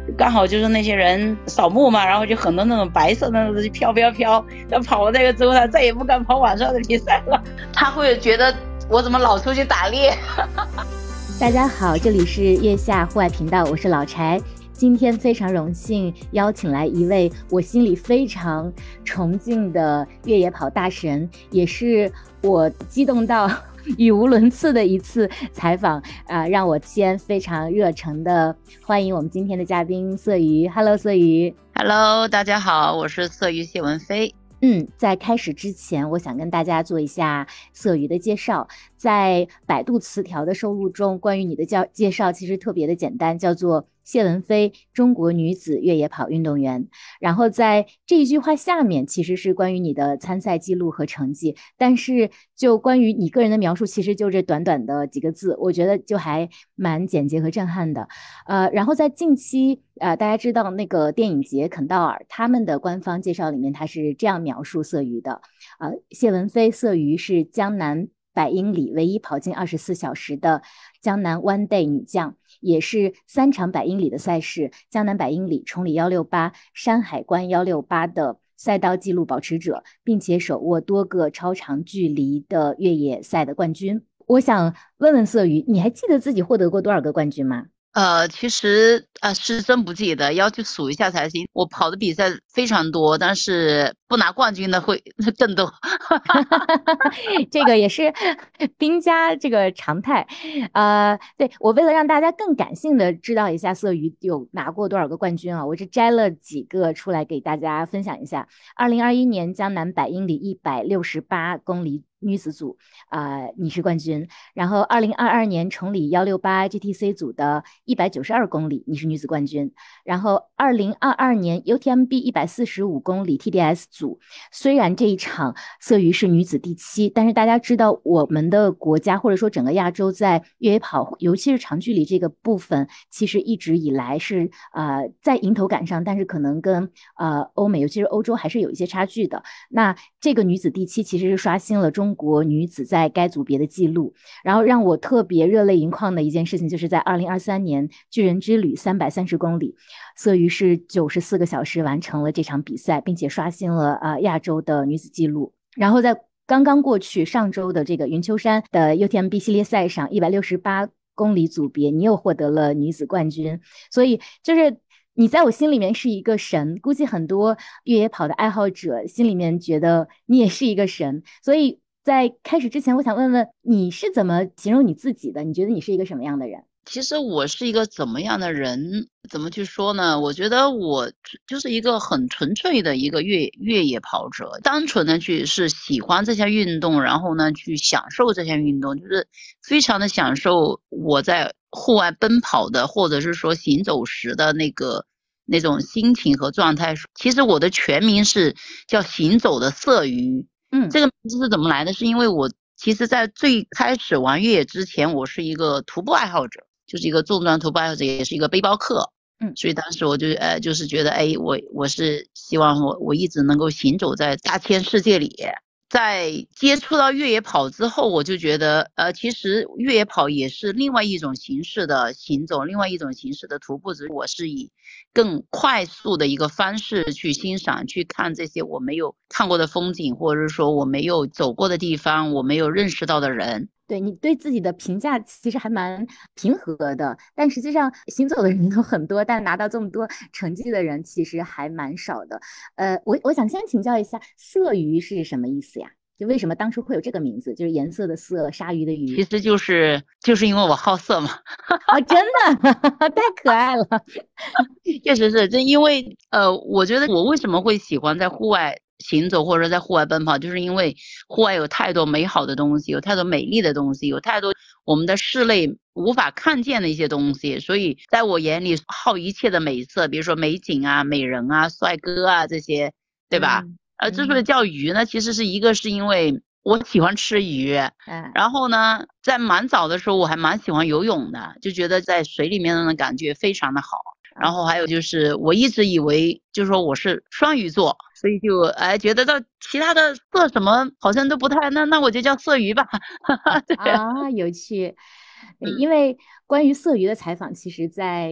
刚好就是那些人扫墓嘛，然后就很多那种白色的那种飘飘飘，他跑了那个之后，他再也不敢跑晚上的比赛了，他会觉得我怎么老出去打猎。 大家好，这里是月下户外频道，我是老柴。今天非常荣幸邀请来一位我心里非常崇敬的越野跑大神，也是我激动到语无伦次的一次采访让我先非常热诚的欢迎我们今天的嘉宾色鱼。 Hello 色鱼。 Hello 大家好，我是色鱼谢文飞。 在开始之前，我想跟大家做一下色鱼的介绍。在百度词条的收录中，关于你的介绍其实特别的简单，叫做谢文飞，中国女子越野跑运动员。然后在这一句话下面其实是关于你的参赛记录和成绩，但是就关于你个人的描述，其实就这短短的几个字，我觉得就还蛮简洁和震撼的。然后在近期大家知道那个电影节肯道尔他们的官方介绍里面，他是这样描述色鱼的谢文飞色鱼是江南100英里唯一跑进24小时的江南 One Day 女将，也是3场100英里的赛事，江南100英里、崇礼168、山海关168的赛道纪录保持者，并且手握多个超长距离的越野赛的冠军。我想问问色鱼，你还记得自己获得过多少个冠军吗？ 其实是真不记得，要去数一下才行。我跑的比赛非常多，但是不拿冠军的会更多。 这个也是兵家这个常态。对，我为了让大家更感性的知道一下色鱼有拿过多少个冠军我这摘了几个出来给大家分享一下。2021年江南100英里168公里女子组你是冠军。然后2022年崇礼168 GTC 组的192公里你是女子冠军。然后2022年 UTMB 145公里 TDS 组，虽然这一场色鱼是女子第7，但是大家知道我们的国家或者说整个亚洲在越野跑尤其是长距离这个部分其实一直以来是在迎头赶上，但是可能跟欧美尤其是欧洲还是有一些差距的。那这个女子第7其实是刷新了中国女子在该组别的记录。然后让我特别热泪盈眶的一件事情，就是在2023年巨人之旅330公里，色鱼是94个小时完成了这场比赛，并且刷新了亚洲的女子纪录。然后在刚刚过去上周的这个云丘山的 UTMB 系列赛上168公里组别，你又获得了女子冠军。所以就是你在我心里面是一个神，估计很多越野跑的爱好者心里面觉得你也是一个神。所以在开始之前，我想问问你是怎么形容你自己的？你觉得你是一个什么样的人？ 其实我是一个怎么样的人，怎么去说呢？我觉得我就是一个很纯粹的一个越野跑者，单纯的是喜欢这项运动，然后呢去享受这项运动，就是非常的享受我在户外奔跑的或者是说行走时的那种心情和状态。其实我的全名是叫行走的色鱼。这个名字是怎么来的？是因为我其实在最开始玩越野之前，我是一个徒步爱好者，就是一个重装徒步爱好者，也是一个背包客。所以当时我就是觉得我是希望我一直能够行走在大千世界里。在接触到越野跑之后，我就觉得其实越野跑也是另外一种形式的行走，另外一种形式的徒步，只是我是以更快速的一个方式去欣赏去看这些我没有看过的风景，或者是说我没有走过的地方，我没有认识到的人。 对，你对自己的评价其实还蛮平和的，但实际上行走的人都很多，但拿到这么多成绩的人其实还蛮少的。我想先请教一下，色鱼是什么意思呀？就为什么当初会有这个名字，就是颜色的色，鲨鱼的鱼？ 其实就是因为我好色嘛。 真的太可爱了。 确实是，因为我觉得我为什么会喜欢在户外行走或者在户外奔跑，就是因为户外有太多美好的东西，有太多美丽的东西，有太多我们的视类无法看见的一些东西，所以在我眼里好一切的美色，比如说美景啊、美人啊、帅哥啊这些，对吧？之所以叫鱼呢，其实是因为我喜欢吃鱼，然后呢在蛮早的时候我还蛮喜欢游泳的，就觉得在水里面的感觉非常的好。然后还有就是我一直以为就是说我是双鱼座，所以就觉得到其他的色什么好像都不太，那我就叫色鱼吧。 对有趣。因为关于色鱼的采访，其实在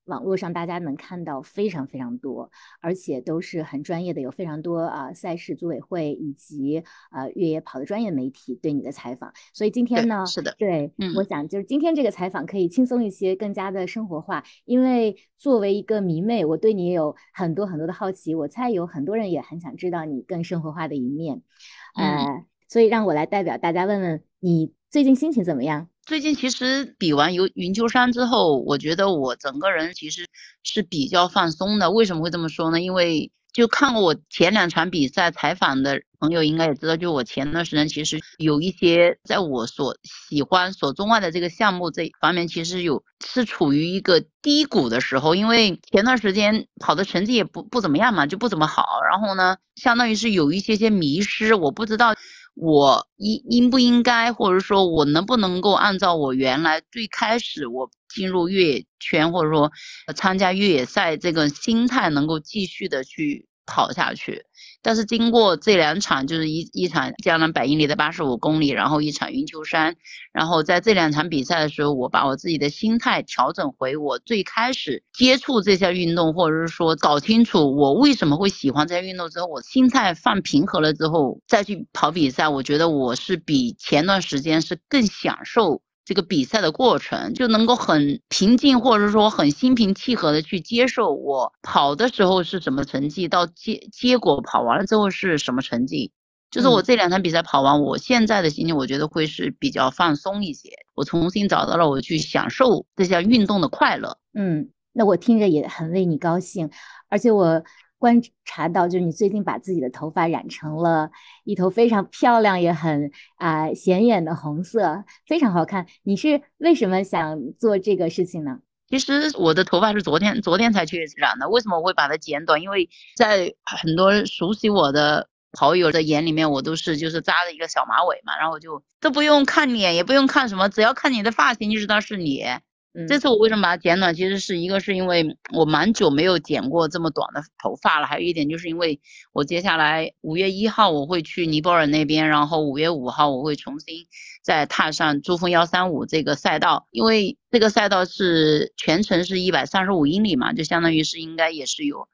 网络上大家能看到非常非常多，而且都是很专业的，有非常多赛事组委会以及越野跑的专业媒体对你的采访。所以今天对， 呢， 是的。 对，我嗯想就是今天这个采访可以轻松一些，更加的生活化。因为作为一个迷妹，我对你也有很多很多的好奇，我猜有很多人也很想知道你更生活化的一面。 嗯。 所以让我来代表大家问问你最近心情怎么样？ 最近其实比完云丘山之后，我觉得我整个人其实是比较放松的。为什么会这么说呢？因为就看过我前2场比赛采访的朋友应该也知道，就我前段时间其实有一些在我所喜欢所钟爱的这个项目这方面，其实是处于一个低谷的时候。因为前段时间跑的成绩也不怎么样嘛，就不怎么好。然后呢，相当于是有一些迷失，我不知道我应不应该，或者说我能不能够按照我原来最开始我进入越野圈，或者说参加越野赛这个心态能够继续的去跑下去。但是经过这2场，就是一场江南100英里的85公里，然后一场云丘山，然后在这2场比赛的时候，我把我自己的心态调整回我最开始接触这项运动，或者是说搞清楚我为什么会喜欢这项运动之后，我心态放平和了之后再去跑比赛，我觉得我是比前段时间是更享受这个比赛的过程，就能够很平静，或者说很心平气和的去接受我跑的时候是什么成绩，到结果跑完了之后是什么成绩。就是我这2场比赛跑完，我现在的心情我觉得会是比较放松一些，我重新找到了我去享受这项运动的快乐。 那我听着也很为你高兴，而且我观察到，就是你最近把自己的头发染成了一头非常漂亮也很显眼的红色，非常好看。你是为什么想做这个事情呢？ 其实我的头发是昨天才去染的，为什么我会把它剪短？因为在很多熟悉我的跑友的眼里面，我都是就是扎着一个小马尾嘛，然后就都不用看脸，也不用看什么，只要看你的发型就知道是你。这次我为什么把它剪短？其实是一个是因为我蛮久没有剪过这么短的头发了，还有一点就是因为我接下来5月1号我会去尼泊尔那边，然后5月5号我会重新再踏上珠峰135这个赛道，因为这个赛道是全程是135英里嘛，就相当于是应该也是有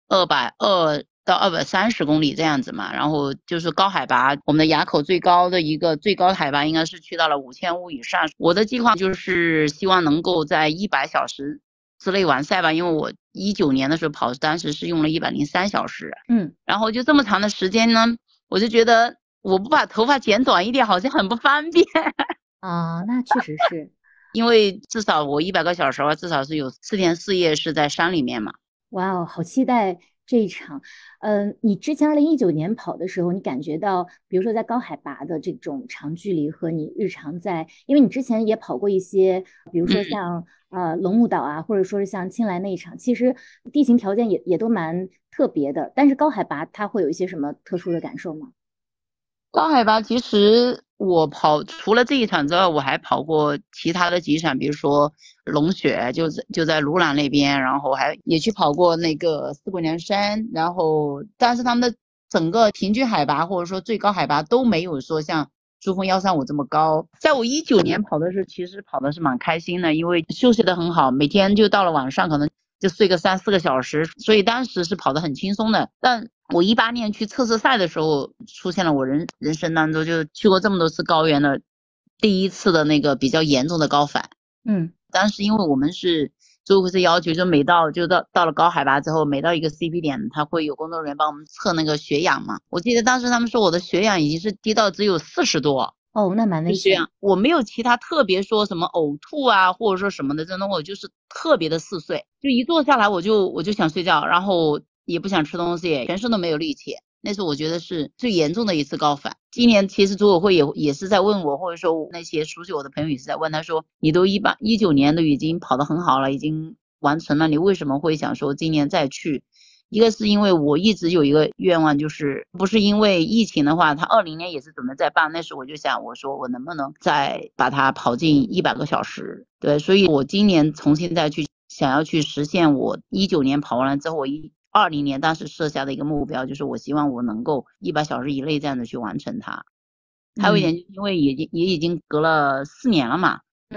220到230公里这样子嘛，然后就是高海拔，我们的垭口最高的海拔应该是去到了5000以上。我的计划就是希望能够在100小时之内完赛吧，因为我19年的时候跑当时是用了103小时，然后就这么长的时间呢，我就觉得我不把头发剪短一点好像很不方便。 那确实是， 因为至少我100个小时的话，至少是有4天4夜是在山里面嘛。 哇哦，好期待这一场。你之前2019年跑的时候，你感觉到，比如说在高海拔的这种长距离和你日常在，因为你之前也跑过一些，比如说像龙目岛啊，或者说是像青莱那一场，其实地形条件也都蛮特别的。但是高海拔它会有一些什么特殊的感受吗？ 高海拔其实我跑除了这一场之外，我还跑过其他的几场，比如说龙雪，就在鲁朗那边，然后也去跑过那个四姑娘山，然后但是他们的整个平均海拔或者说最高海拔都没有说像珠峰135这么高。在我19年跑的时候，其实跑的是蛮开心的，因为休息的很好，每天就到了晚上可能就睡个3、4个小时，所以当时是跑得很轻松的。但我18年去测试赛的时候，出现了我人生当中就去过这么多次高原的第一次的那个比较严重的高反。当时因为我们是组委会是要求，就到了高海拔之后，每到一个 CP 点，他会有工作人员帮我们测那个血氧嘛。我记得当时他们说我的血氧已经是低到只有40多。 那蛮危险。 我没有其他特别说什么呕吐啊，或者说什么的，真的我就是特别的嗜睡，就一坐下来我就想睡觉，然后也不想吃东西，全身都没有力气。那是我觉得是最严重的一次高反。今年其实组委会也是在问我，或者说那些熟悉我的朋友也是在问，他说你都19年都已经跑得很好了，已经完成了，你为什么会想说今年再去？一个是因为我一直有一个愿望，就是不是因为疫情的话，他20年也是准备再办，那时我就想，我说我能不能再把它跑进100个小时？对，所以我今年重新再去想要去实现我19年跑完了之后，我20年当时设下的一个目标，就是我希望我能够100小时以内这样子去完成它。还有一点，因为也已经隔了4年了嘛。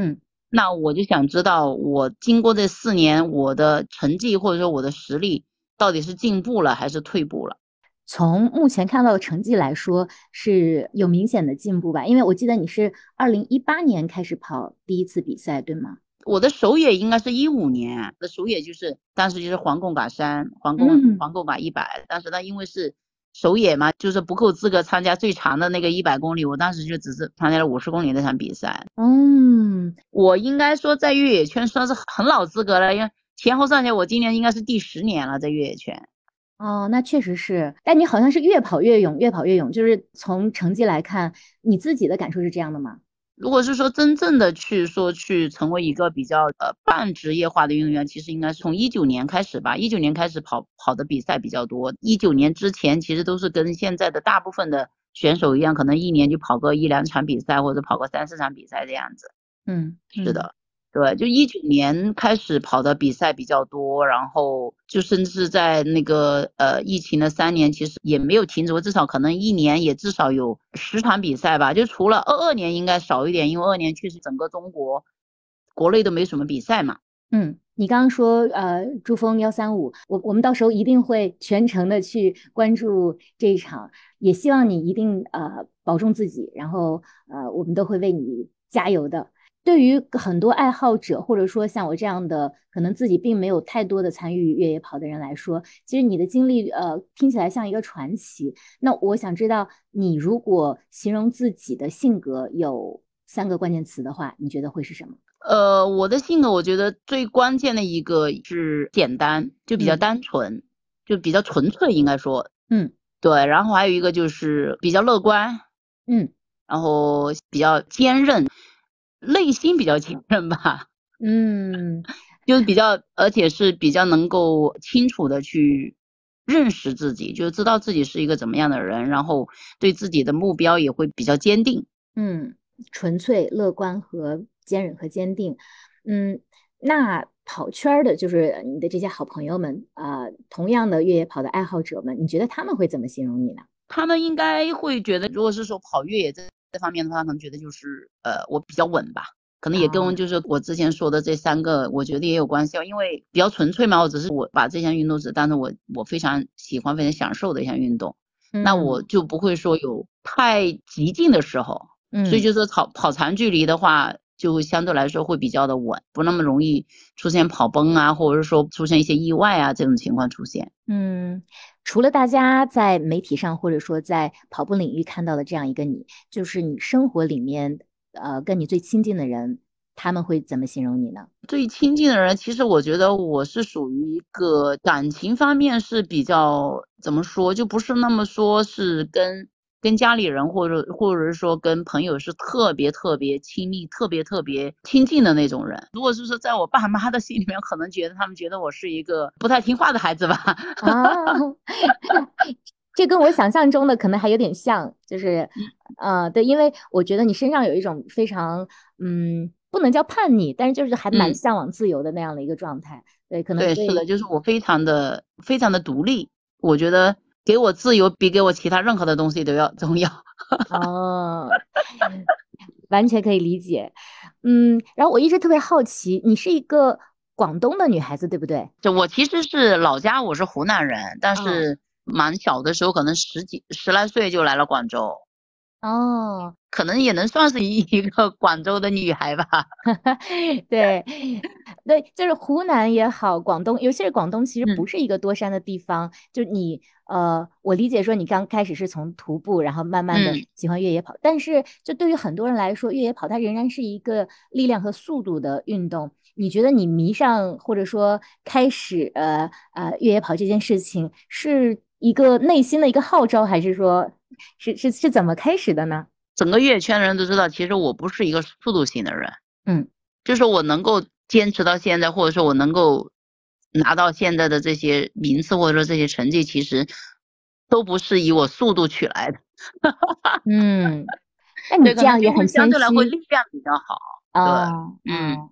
那我就想知道，我经过这4年，我的成绩或者说我的实力到底是进步了还是退步了？ 从目前看到的成绩来说，是有明显的进步吧？因为我记得你是2018年开始跑第一次比赛，对吗？ 我的首野应该是15年，我的首野就是当时就是皇贡嘎山， 嗯， 皇贡嘎100，但是呢，因为是首野嘛，就是不够资格参加最长的那个100公里，我当时就只是参加了50公里那场比赛。 嗯， 我应该说在越野圈算是很老资格了，因为前后算起来，我今年应该是第10年了在越野圈。 哦，那确实是。但你好像是越跑越勇，越跑越勇，就是从成绩来看，你自己的感受是这样的吗？ 如果是说真正的去成为一个比较半职业化的运动员，其实应该是从19年开始吧。19年开始跑的比赛比较多。19年之前其实都是跟现在的大部分的选手一样，可能一年就跑个1、2场比赛，或者跑个3、4场比赛这样子。 嗯嗯。 是的，对，就19年开始跑的比赛比较多，然后就甚至是在那个疫情的3年，其实也没有停止过，至少可能一年也至少有10场比赛吧。就除了22年应该少一点，因为22年确实整个中国国内都没什么比赛嘛。 嗯，你刚刚说珠峰135，我们到时候一定会全程的去关注这一场，也希望你一定保重自己，然后我们都会为你加油的。对于很多爱好者，或者说像我这样的可能自己并没有太多的参与越野跑的人来说，其实你的经历听起来像一个传奇。那我想知道，你如果形容自己的性格有3个关键词的话，你觉得会是什么？ 我的性格我觉得最关键的一个是简单，就比较嗯单纯，就比较纯粹应该说。 嗯对，然后还有一个就是比较乐观， 嗯然后比较坚韧，内心比较坚韧吧。 嗯就是比较，而且是比较能够清楚的去认识自己，就知道自己是一个怎么样的人，然后对自己的目标也会比较坚定。 嗯，纯粹、乐观和坚韧和坚定。嗯，那跑圈儿的，就是你的这些好朋友们，同样的越野跑的爱好者们，你觉得他们会怎么形容你呢？ 他们应该会觉得，如果是说跑越野这方面的话，可能觉得就是我比较稳吧。可能也跟啊， 就是我之前说的这3个，我觉得也有关系，因为比较纯粹嘛。我只是我把这项运动只当成我非常喜欢、非常享受的一项运动，那我嗯就不会说有太激进的时候。所以嗯就是跑长距离的话，就会相对来说会比较的稳，不那么容易出现跑崩啊，或者是说出现一些意外啊这种情况出现。 嗯，除了大家在媒体上或者说在跑步领域看到的这样一个你，就是你生活里面，跟你最亲近的人，他们会怎么形容你呢？ 最亲近的人，其实我觉得我是属于一个感情方面是比较怎么说，就不是那么说是跟家里人或者是说跟朋友是特别特别亲密、特别特别亲近的那种人。如果是说在我爸妈的心里面，可能他们觉得我是一个不太听话的孩子吧。 啊，这跟我想象中的可能还有点像，就是，对，因为我觉得你身上有一种非常，不能叫叛逆，但是就是还蛮嗯。 向往自由的那样的一个状态，对，可能对，是的， 对， 就是我非常的独立，我觉得给我自由比给我其他任何的东西都要重要。 哦，完全可以理解，然后我一直特别好奇，你是一个广东的女孩子，对不对？ 就我其实是老家我是湖南人，但哦是蛮小的时候，可能十来岁就来了广州， 哦， 可能也能算是一个广州的女孩吧。 对，对，就是湖南也好，广东，尤其是广东，其实不嗯是一个多山的地方。就你，我理解说你刚开始是从徒步，然后慢慢的嗯。 喜欢越野跑，但是就对于很多人来说，越野跑它仍然是一个力量和速度的运动。你觉得你迷上或者说开始越野跑这件事情，是一个内心的一个号召，还是说是怎么开始的呢？ 整个越野圈的人都知道，其实我不是一个速度型的人， 嗯。 就是我能够坚持到现在，或者说我能够拿到现在的这些名次，或者说这些成绩，其实都不是以我速度取来的。 嗯，那你对， 这样也很可能就会相对来会谦虚力量比较好。对。 哦嗯。 哦。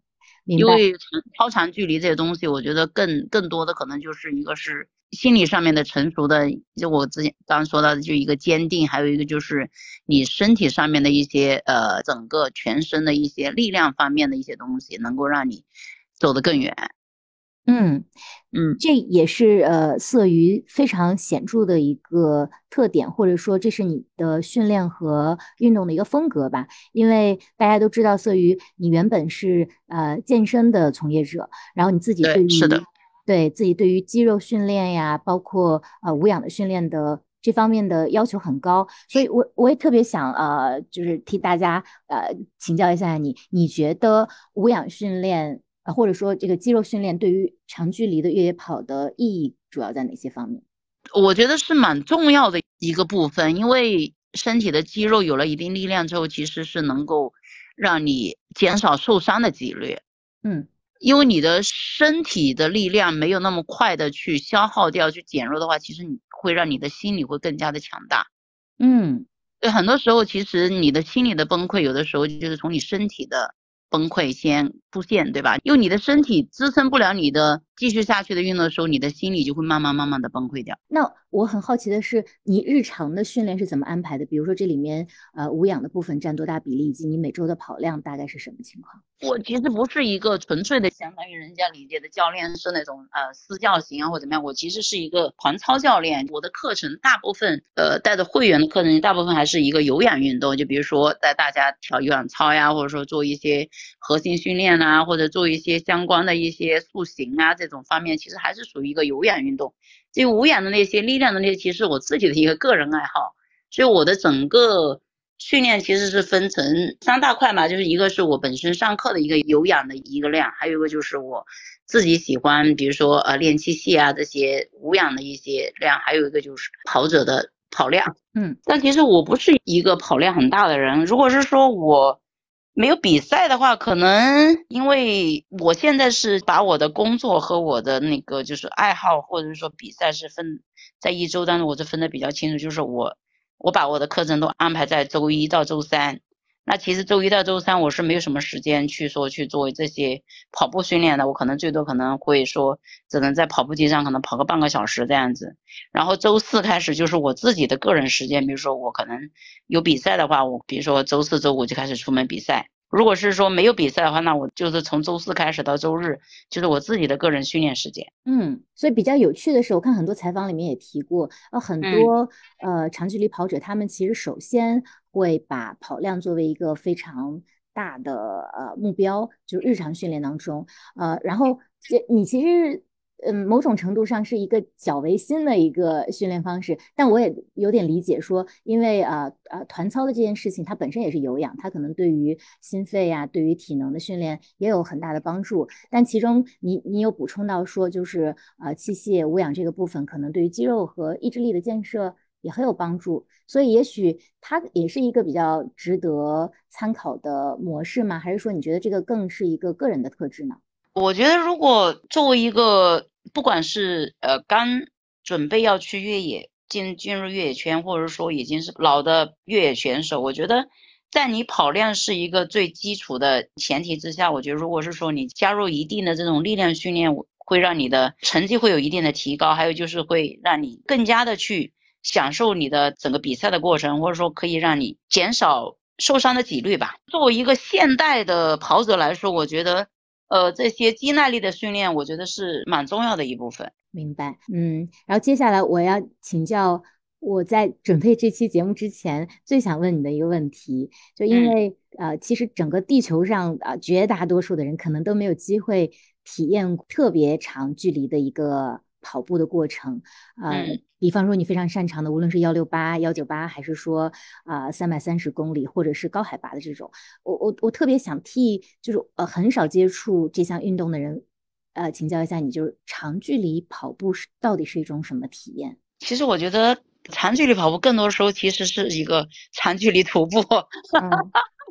明白。 因为超长距离这些东西，我觉得更多的可能就是一个是心理上面的成熟的，就我之前刚刚说到的，就一个坚定，还有一个就是你身体上面的一些整个全身的一些力量方面的一些东西，能够让你走得更远。 嗯， 嗯， 这也是色鱼非常显著的一个特点，或者说这是你的训练和运动的一个风格吧。因为大家都知道色鱼，你原本是健身的从业者，然后你自己对，是的。 对自己对于肌肉训练呀，包括无氧的训练的这方面的要求很高，所以我也特别想就是替大家请教一下你，你觉得无氧训练或者说这个肌肉训练对于长距离的越野跑的意义主要在哪些方面？ 我觉得是蛮重要的一个部分，因为身体的肌肉有了一定力量之后，其实是能够让你减少受伤的几率。 嗯因为你的身体的力量没有那么快的去消耗掉、去减弱的话，其实你会让你的心理会更加的强大。 嗯。 对，很多时候其实你的心理的崩溃，有的时候就是从你身体的崩溃先出现，对吧？因为你的身体支撑不了你的继续下去的运动的时候，你的心理就会慢慢的崩溃掉。 那我很好奇的是，你日常的训练是怎么安排的？比如说这里面无氧的部分占多大比例，以及你每周的跑量大概是什么情况？ 我其实不是一个纯粹的相当于人家理解的教练是那种私教型啊或怎么样，我其实是一个团操教练。我的课程大部分带的会员的课程大部分还是一个有氧运动，就比如说带大家跳有氧操呀，或者说做一些核心训练啊，或者做一些相关的一些塑形啊这种方面，其实还是属于一个有氧运动。至于无氧的那些力量的那些，其实我自己的一个个人爱好，所以我的整个训练其实是分成三大块嘛，就是一个是我本身上课的一个有氧的一个量，还有一个就是我自己喜欢，比如说练器械啊这些无氧的一些量，还有一个就是跑者的跑量。 嗯但其实我不是一个跑量很大的人，如果是说我没有比赛的话，可能因为我现在是把我的工作和我的那个就是爱好或者是说比赛是分在一周当中，我是分的比较清楚，就是我把我的课程都安排在周一到周三。那其实周一到周三我是没有什么时间去说去做这些跑步训练的，我可能最多可能会说只能在跑步机上可能跑个半个小时这样子。然后周四开始就是我自己的个人时间，比如说我可能有比赛的话，我比如说周四周五就开始出门比赛。如果是说没有比赛的话，那我就是从周四开始到周日，就是我自己的个人训练时间。 嗯，所以比较有趣的是，我看很多采访里面也提过，很嗯。 多长距离跑者，他们其实首先会把跑量作为一个非常大的目标，就是日常训练当中，然后你其实某种程度上是一个较为新的一个训练方式，但我也有点理解说，因为团操的这件事情它本身也是有氧，它可能对于心肺呀、对于体能的训练也有很大的帮助。但其中你有补充到说，就是器械无氧这个部分可能对于肌肉和意志力的建设也很有帮助，所以也许它也是一个比较值得参考的模式吗？还是说你觉得这个更是一个个人的特质呢？ 我觉得如果作为一个不管是刚准备要去越野进入越野圈，或者说已经是老的越野选手，我觉得在你跑量是一个最基础的前提之下，我觉得如果是说你加入一定的这种力量训练，会让你的成绩会有一定的提高，还有就是会让你更加的去享受你的整个比赛的过程，或者说可以让你减少受伤的几率吧。作为一个现代的跑者来说，我觉得这些肌耐力的训练，我觉得是蛮重要的一部分。 明白，然后接下来我要请教我在准备这期节目之前最想问你的一个问题，就因嗯为其实整个地球上绝大多数的人可能都没有机会体验特别长距离的一个跑步的过程， 嗯。 比方说你非常擅长的，无论是168、198，还是说330公里，或者是高海拔的这种，我特别想替就是很少接触这项运动的人。请教一下你，就是长距离跑步到底是一种什么体验？ 其实我觉得长距离跑步更多时候其实是一个长距离徒步。 嗯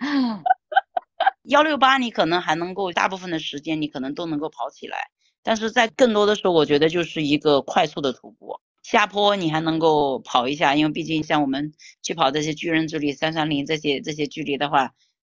168你可能还能够大部分的时间你可能都能够跑起来，但是在更多的时候，我觉得就是一个快速的徒步。下坡你还能够跑一下，因为毕竟像我们去跑这些巨人之旅330这些距离的话，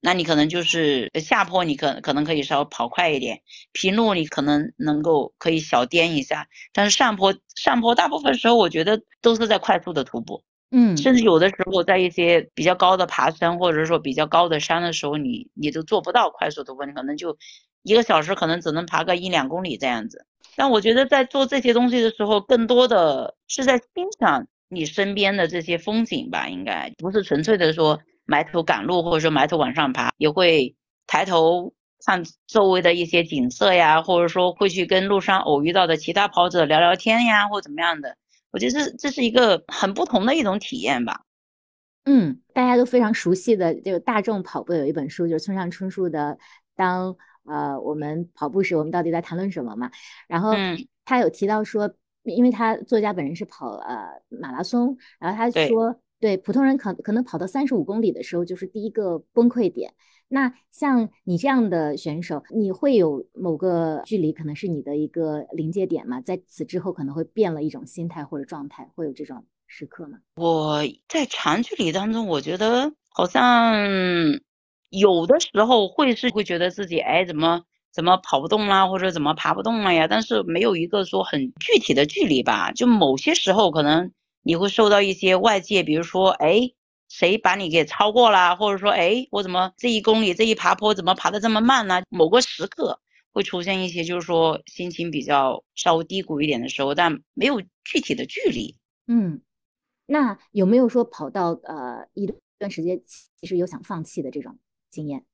那你可能就是下坡你可能可以稍微跑快一点，平路你可能可以小颠一下，但是上坡大部分时候我觉得都是在快速的徒步。甚至有的时候在一些比较高的爬升或者说比较高的山的时候，你都做不到快速徒步，你可能就1个小时可能只能爬个1-2公里这样子。但我觉得在做这些东西的时候，更多的是在欣赏你身边的这些风景吧，应该不是纯粹的说埋头赶路或者说埋头往上爬，也会抬头看周围的一些景色呀，或者说会去跟路上偶遇到的其他跑者聊聊天呀，或怎么样的。我觉得这是一个很不同的一种体验吧。 大家都非常熟悉的这个大众跑步有一本书，就是村上春树的《当我们跑步时，我们到底在谈论什么》嘛。然后嗯， 他有提到说，因为他作家本人是跑马拉松，然后他对。 说，对普通人可能跑到35公里的时候就是第一个崩溃点。那像你这样的选手，你会有某个距离可能是你的一个临界点吗？在此之后可能会变了一种心态或者状态，会有这种时刻吗？ 我在长距离当中，我觉得好像有的时候会觉得自己怎么跑不动啦，或者怎么爬不动了呀，但是没有一个说很具体的距离吧。就某些时候可能你会受到一些外界，比如说谁把你给超过啦，或者说我怎么这1公里这一爬坡怎么爬得这么慢呢？某个时刻会出现一些就是说心情比较稍微低谷一点的时候，但没有具体的距离。 嗯。那有没有说跑到一段时间，其实有想放弃的这种经验？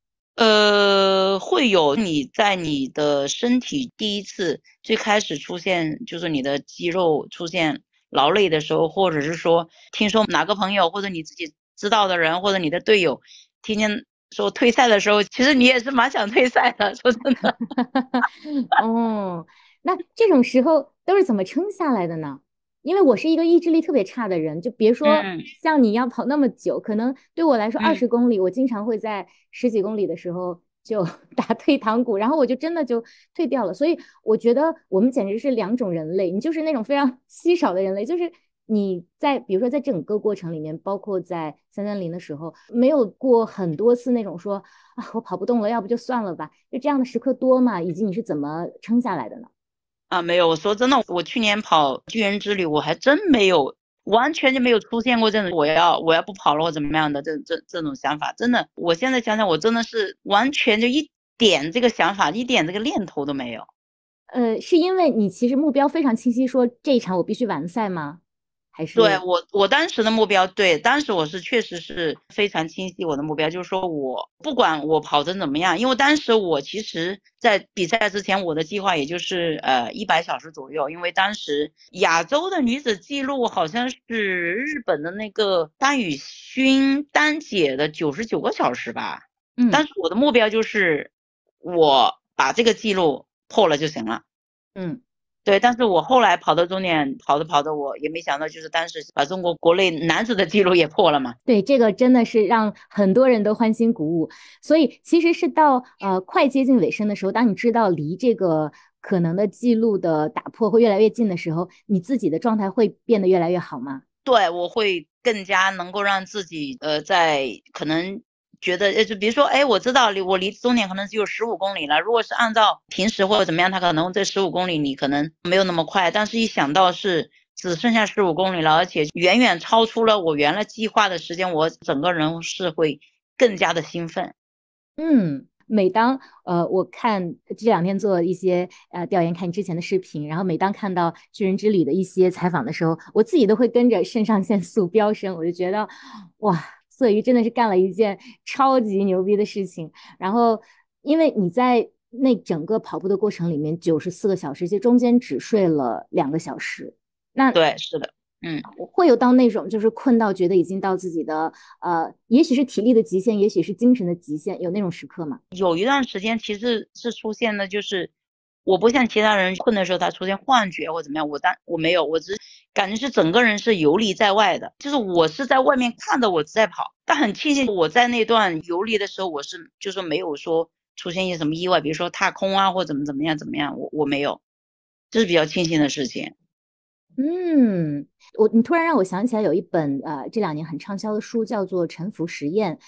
会有你在你的身体第一次最开始出现，就是你的肌肉出现劳累的时候，或者是说听说哪个朋友或者你自己知道的人或者你的队友听见说退赛的时候，其实你也是蛮想退赛的，说真的。 哦，那这种时候都是怎么撑下来的呢？因为我是一个意志力特别差的人，就别说嗯像你要跑那么久，可能对我来说二嗯。 十公里，我经常会在十几公里的时候就打退堂鼓，然后我就真的就退掉了。所以我觉得我们简直是两种人类，你就是那种非常稀少的人类，就是你在比如说在整个过程里面，包括在330的时候，没有过很多次那种说我跑不动了，要不就算了吧，就这样的时刻多吗？以及你是怎么撑下来的呢？ 啊，没有，我说真的，我去年跑巨人之旅，我还真没有，完全就没有出现过这种我要不跑了或怎么样的这种想法，真的，我现在想想，我真的是完全就一点这个想法，一点这个念头都没有。 是因为你其实目标非常清晰，说这一场我必须完赛吗？还对， 是我当时的目标，对，当时我是确实是非常清晰我的目标，就是说我不管我跑得怎么样，因为当时我其实在比赛之前我的计划也就是100小时左右，因为当时亚洲的女子纪录好像是日本的那个单宇勋单姐的99个小时吧， 嗯但是我的目标就是我把这个记录破了就行了。 嗯。 对，但是我后来跑到终点，跑着跑着，我也没想到，就是当时把中国国内男子的记录也破了嘛。 对，这个真的是让很多人都欢欣鼓舞。所以其实是到快接近尾声的时候，当你知道离这个可能的记录的打破会越来越近的时候，你自己的状态会变得越来越好吗？ 对，我会更加能够让自己在可能觉得就比如说，我知道我离终点可能只有15公里了。如果是按照平时或者怎么样，他可能这15公里你可能没有那么快，但是一想到是只剩下15公里了，而且远远超出了我原来计划的时间，我整个人是会更加的兴奋。 每当我看这2天做一些调研，看你之前的视频，然后每当看到巨人之旅的一些采访的时候，我自己都会跟着肾上腺素飙升，我就觉得哇，色鱼真的是干了一件超级牛逼的事情。然后因为你在那整个跑步的过程里面94个小时，其实中间只睡了2个小时，那对，是的。嗯。 会有到那种就是困到觉得已经到自己的也许是体力的极限，也许是精神的极限，有那种时刻吗？ 有一段时间其实是出现的，就是我不像其他人困的时候他出现幻觉或怎么样，我没有，我只感觉是整个人是游离在外的，就是我是在外面看着我在跑，但很庆幸我在那段游离的时候，我是就是没有说出现一些什么意外，比如说踏空啊或怎么样，我没有，这是比较庆幸的事情。 嗯，你突然让我想起来有一本这2年很畅销的书，叫做《沉浮实验》，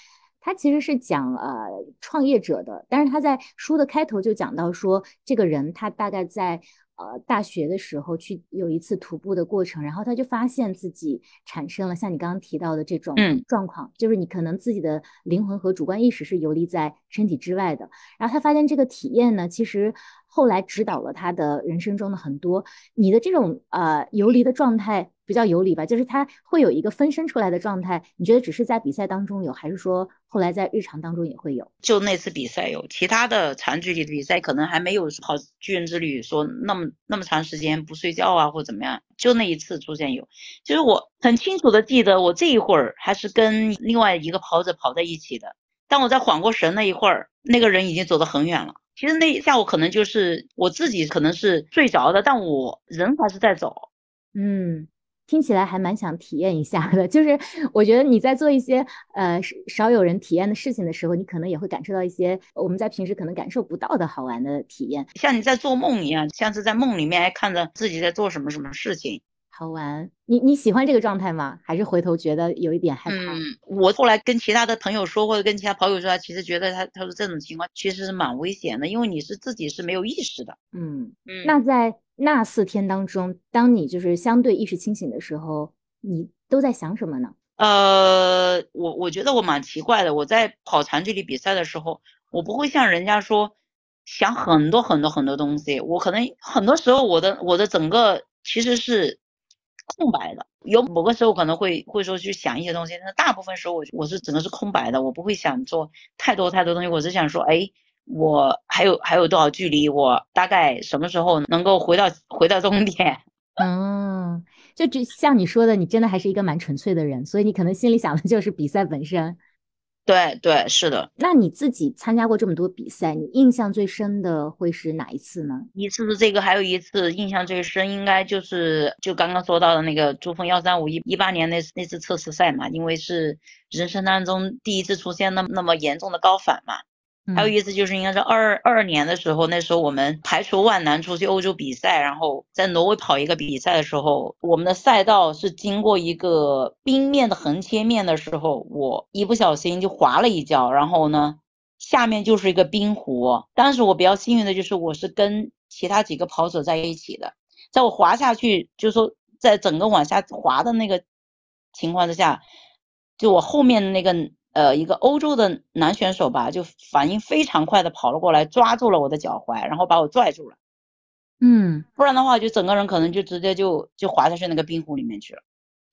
他其实是讲创业者的，但是他在书的开头就讲到说，这个人他大概在大学的时候去有一次徒步的过程，然后他就发现自己产生了像你刚刚提到的这种嗯状况，就是你可能自己的灵魂和主观意识是游离在身体之外的。然后他发现这个体验呢，其实后来指导了他的人生中的很多。你的这种游离的状态不叫游离吧，就是他会有一个分身出来的状态。你觉得只是在比赛当中有，还是说后来在日常当中也会有？ 就那次比赛有，其他的长距离的比赛可能还没有跑巨人之旅说那么长时间不睡觉啊或怎么样，就那一次出现有。就是我很清楚的记得我这一会儿还是跟另外一个跑者跑在一起的，当我在缓过神那一会儿，那个人已经走得很远了。其实那一下午可能就是我自己可能是睡着的，但我人还是在走。 嗯，听起来还蛮想体验一下的。就是我觉得你在做一些少有人体验的事情的时候，你可能也会感受到一些我们在平时可能感受不到的好玩的体验。 像你在做梦一样，像是在梦里面还看着自己在做什么什么事情。 好玩，你喜欢这个状态吗？还是回头觉得有一点害怕？ 我后来跟其他的朋友说，或者跟其他跑友说，他其实觉得他说这种情况其实是蛮危险的，因为你是自己是没有意识的。 那在那4天当中，当你就是相对意识清醒的时候，你都在想什么呢？ 我觉得我蛮奇怪的，我在跑长距离比赛的时候，我不会像人家说想很多很多很多东西，我可能很多时候我的整个其实是空白的，有某个时候可能会说去想一些东西，但是大部分时候我是整个是空白的，我不会想做太多太多东西，我只想说，哎，我还有多少距离，我大概什么时候能够回到终点。 嗯，就只像你说的，你真的还是一个蛮纯粹的人，所以你可能心里想的就是比赛本身。 对对，是的。 那你自己参加过这么多比赛，你印象最深的会是哪一次呢？ 一次是这个，还有一次印象最深，应该就刚刚说到的那个珠峰13518年那次测试赛嘛，因为是人生当中第一次出现那么严重的高反嘛。还有一次就是应该是22年的时候，那时候我们排除万难出去欧洲比赛，然后在挪威跑一个比赛的时候，我们的赛道是经过一个冰面的横切面的时候，我一不小心就滑了一跤，然后呢，下面就是一个冰湖。当时我比较幸运的就是我是跟其他几个跑者在一起的，在我滑下去，就是说在整个往下滑的那个情况之下，就我后面的那个一个欧洲的男选手吧，就反应非常快的跑了过来，抓住了我的脚踝，然后把我拽住了。 嗯不然的话，就整个人可能就直接就滑下去那个冰湖里面去了。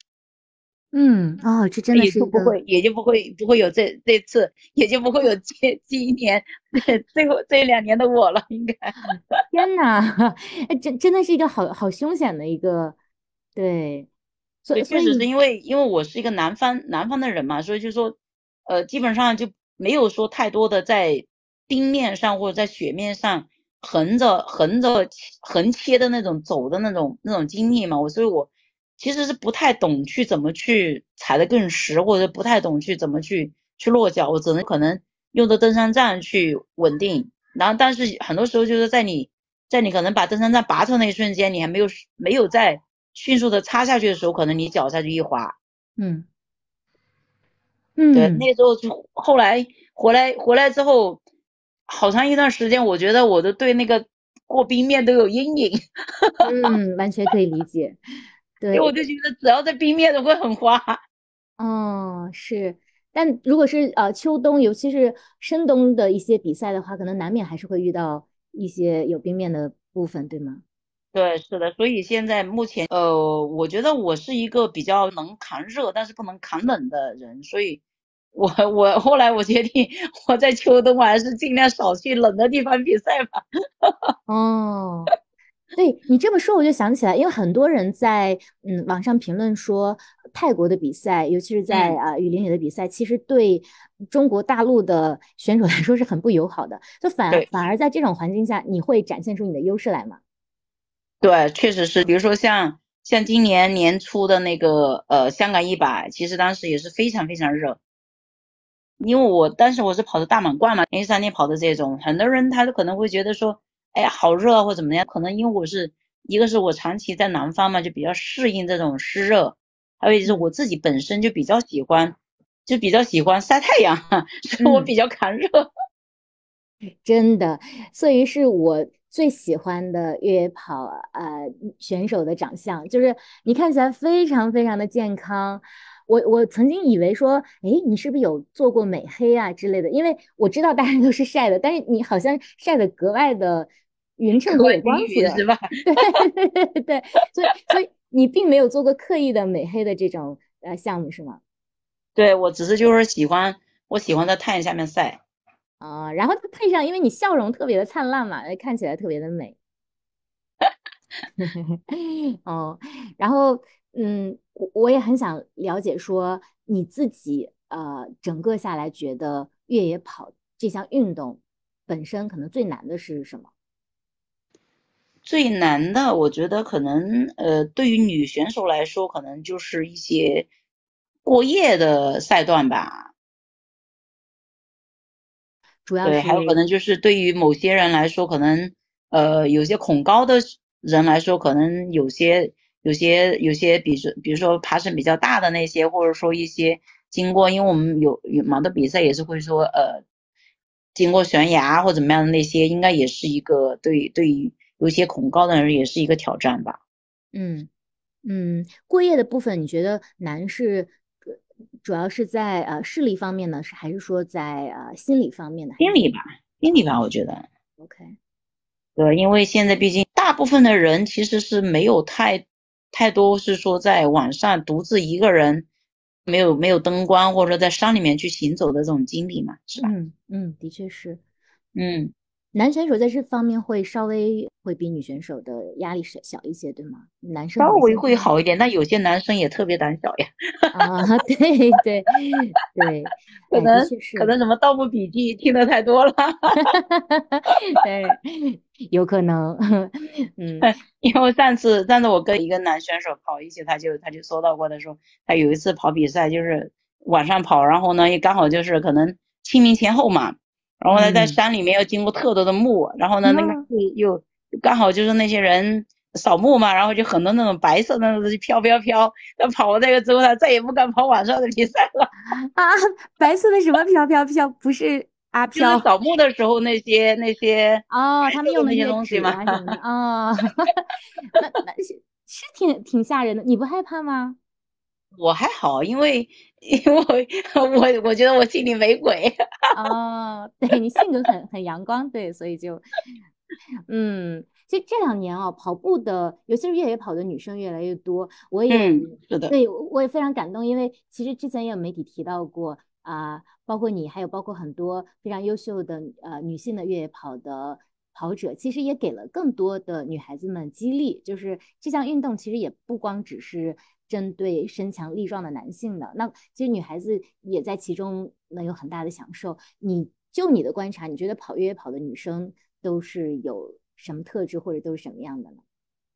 哦，这真的也是一个就不会，也就不会有这次，也就不会有今年最后这2年的我了，应该。 天呐，哎真的是一个好凶险的一个，对，所对， 以所以确实是因为我是一个南方的人嘛，所以就说，基本上就没有说太多的在冰面上或者在雪面上横着横切的那种走的那种经历嘛，所以我其实是不太懂去怎么去踩得更实，或者不太懂去怎么去落脚，我只能可能用着登山杖去稳定，然后但是很多时候就是在你可能把登山杖拔出那一瞬间，你还没有在迅速的插下去的时候，可能你脚下去一滑。 嗯对， 嗯那时候就后来回来之后，好长一段时间，我觉得我都对那个过冰面都有阴影。 完全可以理解， 因为我对， 就觉得只要在冰面都会很滑。 哦，是，但如果是秋冬，尤其是深冬的一些比赛的话，可能难免还是会遇到一些有冰面的部分，对吗？ 对，是的，所以现在目前，我觉得我是一个比较能扛热，但是不能扛冷的人，所以我后来我决定，我在秋冬我还是尽量少去冷的地方比赛吧。 哦，对你这么说，我就想起来，因为很多人在网上评论说，泰国的比赛，尤其是在嗯， 雨林里的比赛，其实对中国大陆的选手来说是很不友好的。就反对反而在这种环境下，你会展现出你的优势来吗？ 对，确实是，比如说像今年年初的那个香港100，其实当时也是非常非常热，因为当时我是跑的大满贯嘛，连续3天跑的这种，很多人他都可能会觉得说，哎呀好热啊或怎么样，可能因为一个是我长期在南方嘛，就比较适应这种湿热，还有就是嗯我自己本身就比较喜欢就比较喜欢晒太阳，所以我嗯。 比较抗热。 真的，所以是我最喜欢的越野跑选手的长相，就是你看起来非常非常的健康。我曾经以为说，哎，你是不是有做过美黑啊之类的？因为我知道大家都是晒的，但是你好像晒的格外的匀称格外均和有光泽。 匀是吧？ 对对对，所以你并没有做过刻意的美黑的这种项目是吗？ 对，我只是就是喜欢，我喜欢在太阳下面晒。 啊、然后配上，因为你笑容特别的灿烂嘛，看起来特别的美。哦，然后我也很想了解说你自己整个下来觉得越野跑这项运动本身可能最难的是什么？ 最难的，我觉得可能对于女选手来说，可能就是一些过夜的赛段吧。 主要对，还有可是能就是对于某些人来说，可能有些恐高的人来说，可能有些，比如说爬升比较大的那些，或者说一些经过，因为我们有蛮多比赛也是会说经过悬崖或怎么样的那些，应该也是一个对于有些恐高的人也是一个挑战吧。 嗯过夜的部分，你觉得难是主要是在视力方面呢，是还是说在心理方面呢？还是说心理吧，心理吧，我觉得。 OK？ 对，因为现在毕竟大部分的人其实是没有太多是说在晚上独自一个人，没有灯光或者在山里面去行走的这种经历嘛，是吧？ 的确是。 嗯， 男选手在这方面会稍微会比女选手的压力小一些，对吗？男生稍微可能先天会好一点，但有些男生也特别胆小呀， 啊，对对对，哎，的可能确是， 可能什么《盗墓笔记》听得太多了。 对，有可能，嗯因为上次我跟一个男选手跑一起，他就说到过，他说他有一次跑比赛就是晚上跑，然后呢也刚好就是可能清明前后嘛，然后呢在嗯， 山里面要经过特多的墓，然后呢那个啊， 树又刚好就是那些人扫墓嘛，然后就很多那种白色的那种飘飘飘，他跑了这个之后，他再也不敢跑晚上的比赛了。 啊，白色的什么飘飘飘，不是阿就是飘扫墓的时候那些哦， 白他们用的那色的那些些纸东西嘛。 啊什么的哦，那是挺吓人的，你不害怕吗？ 我还好，因为我觉得我心里没鬼。 哦，对你性格很阳光，对，所以就其实这两年啊，跑步的，尤其是越野跑的女生越来越多，我也嗯，是的。 对我也非常感动，因为其实之前也有媒体提到过包括你，还有包括很多非常优秀的女性的越野跑的跑者，其实也给了更多的女孩子们激励，就是这项运动其实也不光只是针对身强力壮的男性的，那其实女孩子也在其中能有很大的享受。就你的观察，你觉得跑越野跑的女生都是有什么特质，或者都是什么样的呢？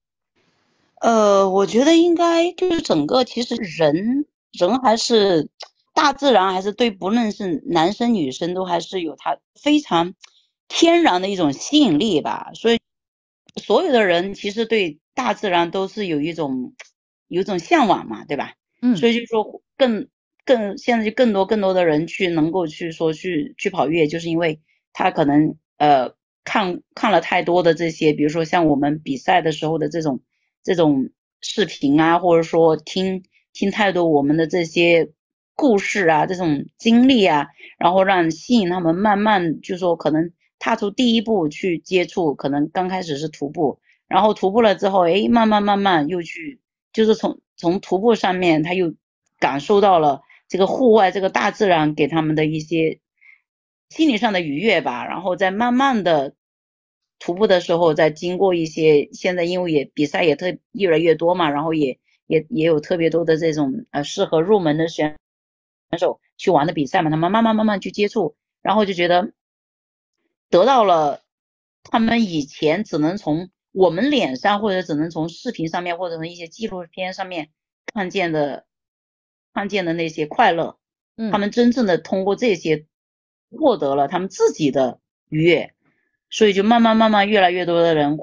我觉得应该就是整个其实人还是大自然还是对不论是男生女生都还是有它非常天然的一种吸引力吧，所以所有的人其实对大自然都是有一种向往嘛，对吧？所嗯以就是说现在就更多的人能够去说去跑越野，就是因为他可能看了太多的这些，比如说像我们比赛的时候的这种视频啊，或者说听太多我们的这些故事啊，这种经历啊，然后吸引他们慢慢就说可能踏出第一步去接触，可能刚开始是徒步，然后徒步了之后，哎，慢慢慢慢又去，就是从徒步上面他又感受到了这个户外这个大自然给他们的一些心理上的愉悦吧，然后再慢慢的徒步的时候，再经过一些现在因为比赛也越来越多嘛，然后也有特别多的这种适合入门的去玩的比赛嘛，他们慢慢慢慢去接触，然后就觉得得到了他们以前只能从我们脸上或者只能从视频上面或者从一些纪录片上面看见的看见的那些快乐，他嗯。 们真正的通过这些获得了他们自己的愉悦，所以就慢慢慢慢越来越多的人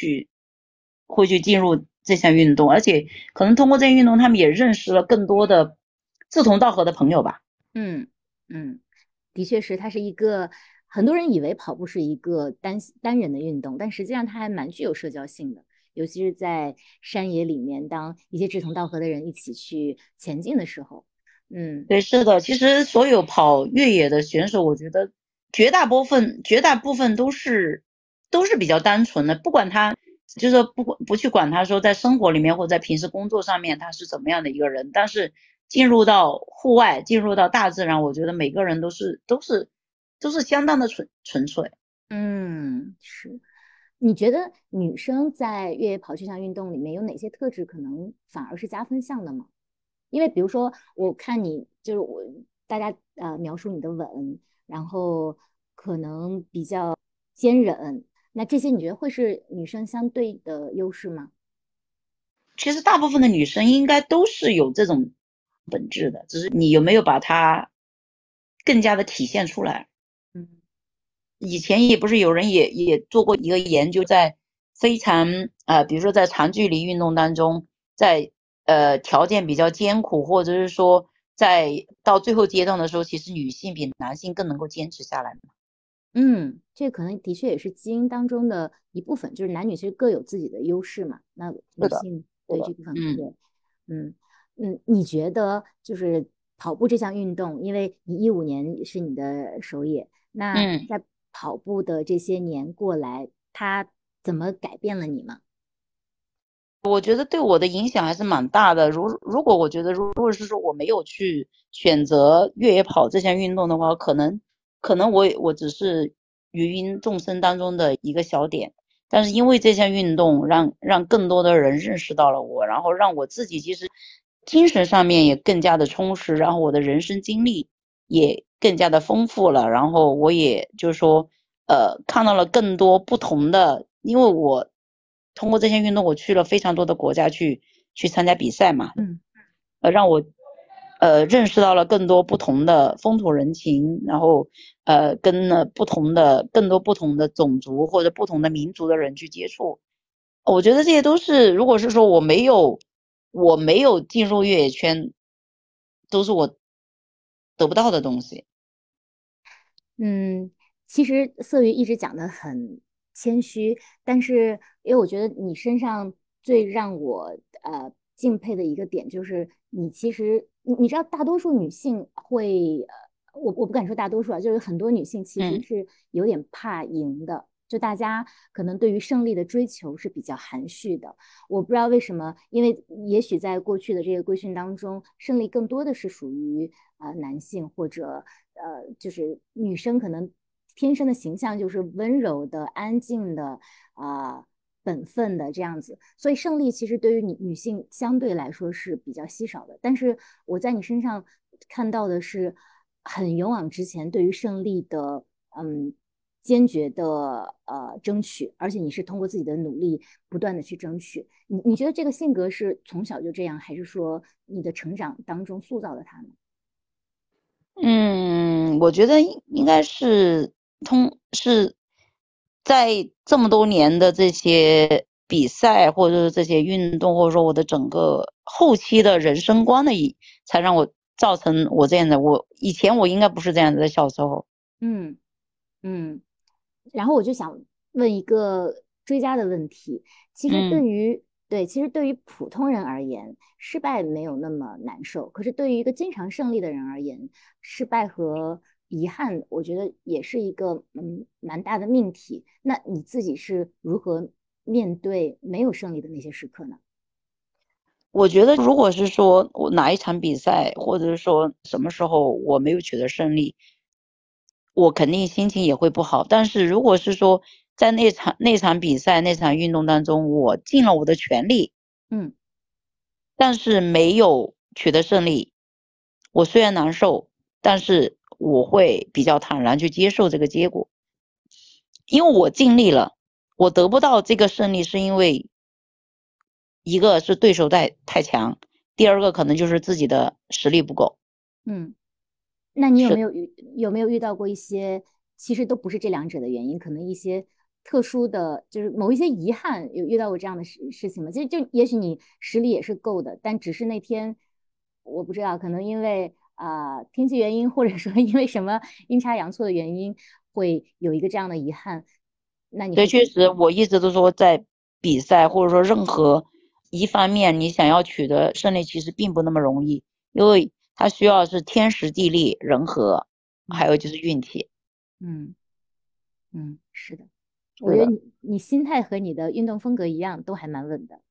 会去进入这项运动，而且可能通过这项运动，他们也认识了更多的志同道合的朋友吧。 嗯嗯，的确是，它是一个很多人以为跑步是一个单人的运动，但实际上它还蛮具有社交性的，尤其是在山野里面，当一些志同道合的人一起去前进的时候。嗯对，是的，其实所有跑越野的选手，我觉得绝大部分都是比较单纯的，不管他就是说不去管他说在生活里面或者在平时工作上面他是怎么样的一个人，但是进入到户外，进入到大自然，我觉得每个人都是相当的纯粹。 嗯，是。你觉得女生在越野跑这项运动里面有哪些特质可能反而是加分项的吗？因为比如说，我看你就是大家描述你的稳，然后可能比较坚忍，那这些你觉得会是女生相对的优势吗？ 其实大部分的女生应该都是有这种本质的，只是你有没有把它更加的体现出来。 嗯以前也不是有人也做过一个研究，在非常比如说在长距离运动当中，在条件比较艰苦，或者是说在到最后阶段的时候，其实女性比男性更能够坚持下来嘛。 嗯，这可能的确也是基因当中的一部分，就是男女其实各有自己的优势嘛。那女是的， 性是的， 对这部分嗯对，嗯你觉得就是跑步这项运动，因为你15年是你的首演，那嗯。 在跑步的这些年过来，它怎么改变了你吗？ 我觉得对我的影响还是蛮大的。如果我觉得如果是说我没有去选择越野跑这项运动的话，可能我只是芸芸众生当中的一个小点。但是因为这项运动让更多的人认识到了我，然后让我自己其实精神上面也更加的充实，然后我的人生经历也更加的丰富了，然后我也就是说看到了更多不同的，因为我通过这项运动，我去了非常多的国家去参加比赛嘛， 嗯让我认识到了更多不同的风土人情，然后跟了更多不同的种族或者不同的民族的人去接触。我觉得这些都是，如果是说我没有进入越野圈，都是我得不到的东西。 嗯，其实色鱼一直讲的很谦虚，但是因为我觉得你身上最让我敬佩的一个点就是你其实你知道大多数女性会我不敢说大多数啊，就是很多女性其实嗯是有点怕赢的，就大家可能对于胜利的追求是比较含蓄的。我不知道为什么，因为也许在过去的这个规训当中，胜利更多的是属于男性或者就是女生可能天生的形象就是温柔的、安静的本分的这样子，所以胜利其实对于女性相对来说是比较稀少的。但是我在你身上看到的是很勇往直前，对于胜利的坚决的争取，而且你是通过自己的努力不断的去争取。你觉得这个性格是从小就这样，还是说你的成长当中塑造的他呢？ 我觉得应该是在这么多年的这些比赛，或者是这些运动，或者说我的整个后期的人生观才让我造成我这样的。我以前我应该不是这样子的，小时候。 嗯嗯。然后我就想问一个追加的问题，其实嗯。 其实对于普通人而言，失败没有那么难受，可是对于一个经常胜利的人而言，失败和遗憾，我觉得也是一个蛮大的命题。那你自己是如何面对没有胜利的那些时刻呢？ 我觉得如果是说我哪一场比赛，或者是说什么时候我没有取得胜利，我肯定心情也会不好。但是如果是说在那场比赛那场运动当中，我尽了我的全力， 嗯但是没有取得胜利，我虽然难受，但是我会比较坦然去接受这个结果，因为我尽力了。我得不到这个胜利是因为一个是对手太强，第二个可能就是自己的实力不够。 嗯。那你是。 有没有遇到过一些其实都不是这两者的原因，可能一些特殊的，就是某一些遗憾，有遇到过这样的事情吗？其实就也许你实力也是够的，但只是那天我不知道，可能因为天气原因，或者说因为什么阴差阳错的原因，会有一个这样的遗憾。那你对， 会确实，我一直都说在比赛或者说任何一方面，你想要取得胜利，其实并不那么容易，因为它需要是天时地利人和，还嗯有就是运气。 嗯是的，我是的。 觉得你心态和你的运动风格一样，都还蛮稳的。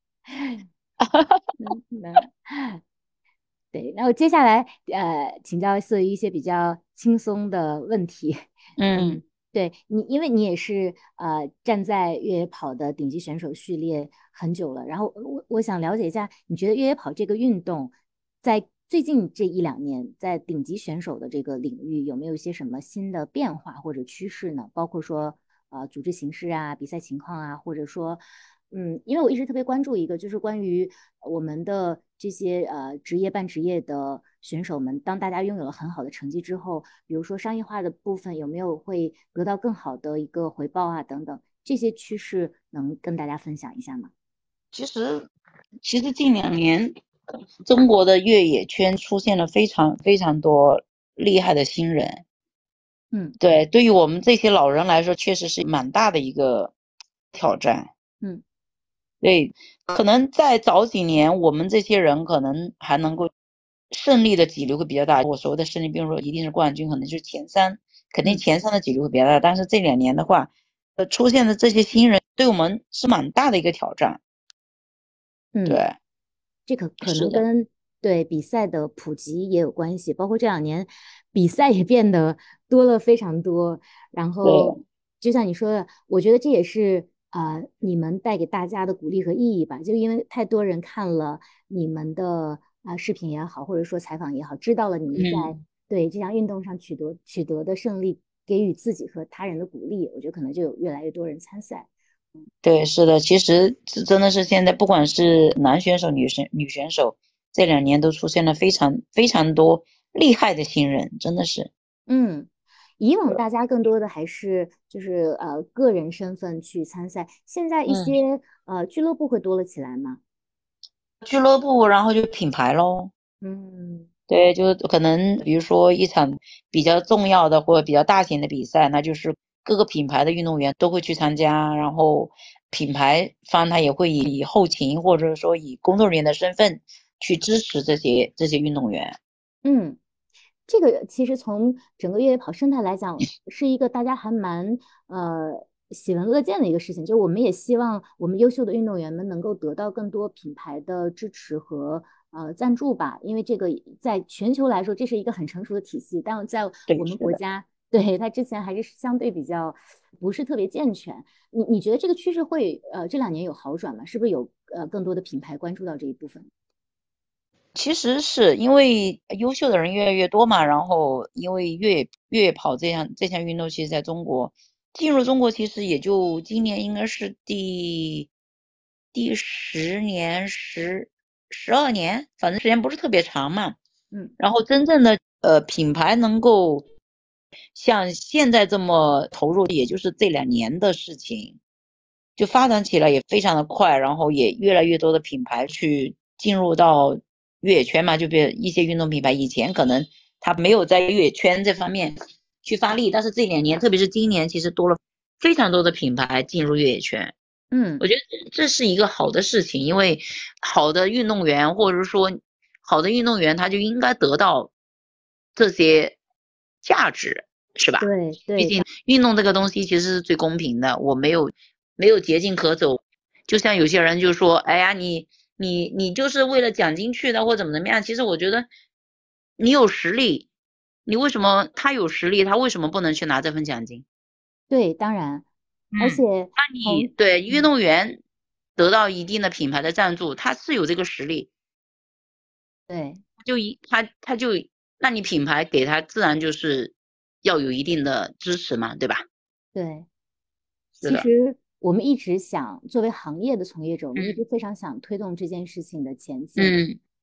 那对，那我接下来请教色一些比较轻松的问题。 嗯。 嗯，对你，因为你也是站在越野跑的顶级选手序列很久了，然后我想了解一下，你觉得越野跑这个运动在最近这一两年，在顶级选手的这个领域有没有一些什么新的变化或者趋势呢？包括说组织形式啊、比赛情况啊，或者说因为我一直特别关注一个，就是关于我们的这些职业半职业的选手们，当大家拥有了很好的成绩之后，比如说商业化的部分有没有会得到更好的一个回报啊等等，这些趋势能跟大家分享一下吗？ 其实近2年，中国的越野圈出现了非常非常多厉害的新人。 嗯对，对于我们这些老人来说，确实是蛮大的一个挑战。 嗯对，可能在早几年，我们这些人可能还能够胜利的几率会比较大。我所谓的胜利，并不是说一定是冠军，可能就是前三，肯定嗯前三的几率会比较大。但是这2年的话，出现的这些新人，对我们是蛮大的一个挑战。 嗯。 对。 这可是的。 能跟对比赛的普及也有关系，包括这两年比赛也变得多了非常多。然后对。 就像你说的，我觉得这也是你们带给大家的鼓励和意义吧。就因为太多人看了你们的视频也好，或者说采访也好，知道了你们在嗯。 对这项运动上取得的胜利，给予自己和他人的鼓励，我觉得可能就有越来越多人参赛。 对，是的，其实这真的是现在不管是男选手、女选手，这2年都出现了非常非常多厉害的新人，真的是。 嗯，以往大家更多的还是就是个人身份去参赛，现在一嗯， 些俱乐部会多了起来吗？ 俱乐部，然后就品牌咯。 嗯对，就可能比如说一场比较重要的或者比较大型的比赛，那就是各个品牌的运动员都会去参加，然后品牌方他也会以后勤或者说以工作人员的身份去支持这些运动员。 嗯，这个其实从整个越野跑生态来讲，是一个大家还蛮喜闻乐见的一个事情。就我们也希望我们优秀的运动员们能够得到更多品牌的支持和赞助吧，因为这个在全球来说，这是一个很成熟的体系，但在对， 我们是的。 国家，对它之前还是相对比较不是特别健全。你觉得这个趋势会这两年有好转吗？是不是有更多的品牌关注到这一部分？ 其实是因为优秀的人越来越多嘛，然后因为越野跑这项运动，其实在中国进入中国，其实也就今年应该是第10年、12年，反正时间不是特别长嘛。 嗯然后真正的品牌能够像现在这么投入，也就是这2年的事情。就发展起来也非常的快，然后也越来越多的品牌去进入到越野圈嘛，就比如一些运动品牌，以前可能他没有在越野圈这方面去发力，但是这2年，特别是今年，其实多了非常多的品牌进入越野圈。 嗯， 我觉得这是一个好的事情，因为好的运动员或者说好的运动员，他就应该得到这些价值，是吧？ 对对， 毕竟运动这个东西其实是最公平的，我没有捷径可走。就像有些人就说，哎呀，你就是为了奖金去的，或怎么样？其实我觉得你有实力，你为什么他有实力，他为什么不能去拿这份奖金？ 对，当然，而且那你从对运嗯动员得到一定的品牌的赞助，他是有这个实力， 对他就那你品牌给他自然就是要有一定的支持嘛，对吧？ 对， 是的。 其实我们一直想作为行业的从业者，我们一嗯直非常想推动这件事情的前进。 嗯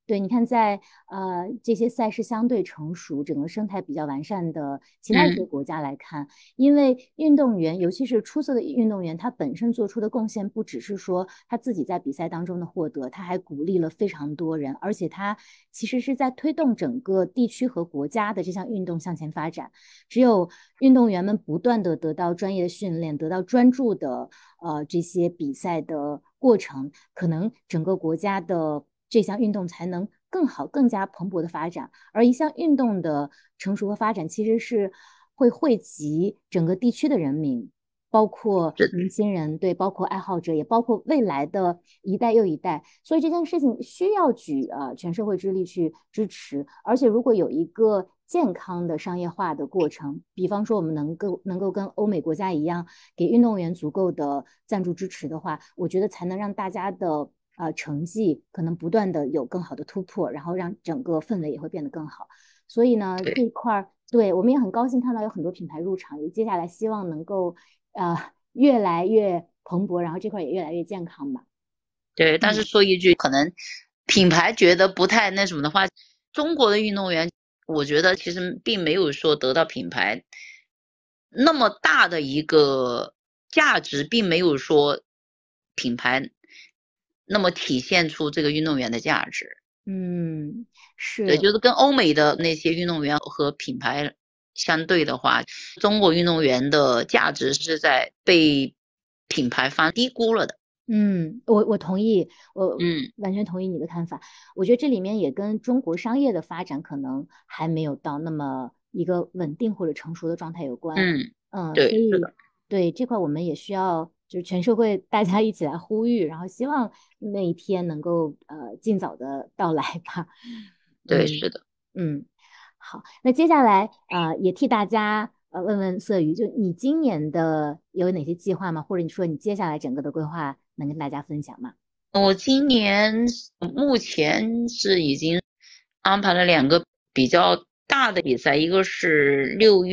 对，你看在这些赛事相对成熟、整个生态比较完善的其他一些嗯， 国家来看，因为运动员，尤其是出色的运动员，他本身做出的贡献不只是说他自己在比赛当中的获得，他还鼓励了非常多人，而且他其实是在推动整个地区和国家的这项运动向前发展。只有运动员们不断的得到专业的训练，得到专注的这些比赛的过程，可能整个国家的这项运动才能更好、更加蓬勃的发展。而一项运动的成熟和发展，其实是会惠及整个地区的人民，包括是年轻人，对，包括爱好者，也包括未来的一代又一代。所以这件事情需要举全社会之力去支持。而且如果有一个健康的商业化的过程，比方说我们能够跟欧美国家一样，给运动员足够的赞助支持的话，我觉得才能让大家的成绩可能不断的有更好的突破，然后让整个氛围也会变得更好。所以呢，这对。 一块儿，对我们也很高兴看到有很多品牌入场，也接下来希望能够越来越蓬勃，然后这块也越来越健康吧。 对，但是嗯说一句，可能品牌觉得不太那什么的话，中国的运动员，我觉得其实并没有说得到品牌那么大的一个价值，并没有说品牌那么体现出这个运动员的价值。 嗯， 对， 是。 就是跟欧美的那些运动员和品牌相对的话，中国运动员的价值是在被品牌方低估了的。 嗯，我同意，我嗯完全同意你的看法。我觉得这里面也跟中国商业的发展可能还没有到那么一个稳定或者成熟的状态有关。 嗯， 所对，是以的， 对这块我们也需要就是全社会大家一起来呼吁，然后希望那一天能够尽早的到来吧。 对， 嗯是的。 嗯，好，那接下来也替大家问问色鱼，就你今年的有哪些计划吗？或者你说你接下来整个的规划能跟大家分享吗？ 我今年目前是已经安排了两个比较大的比赛，一个是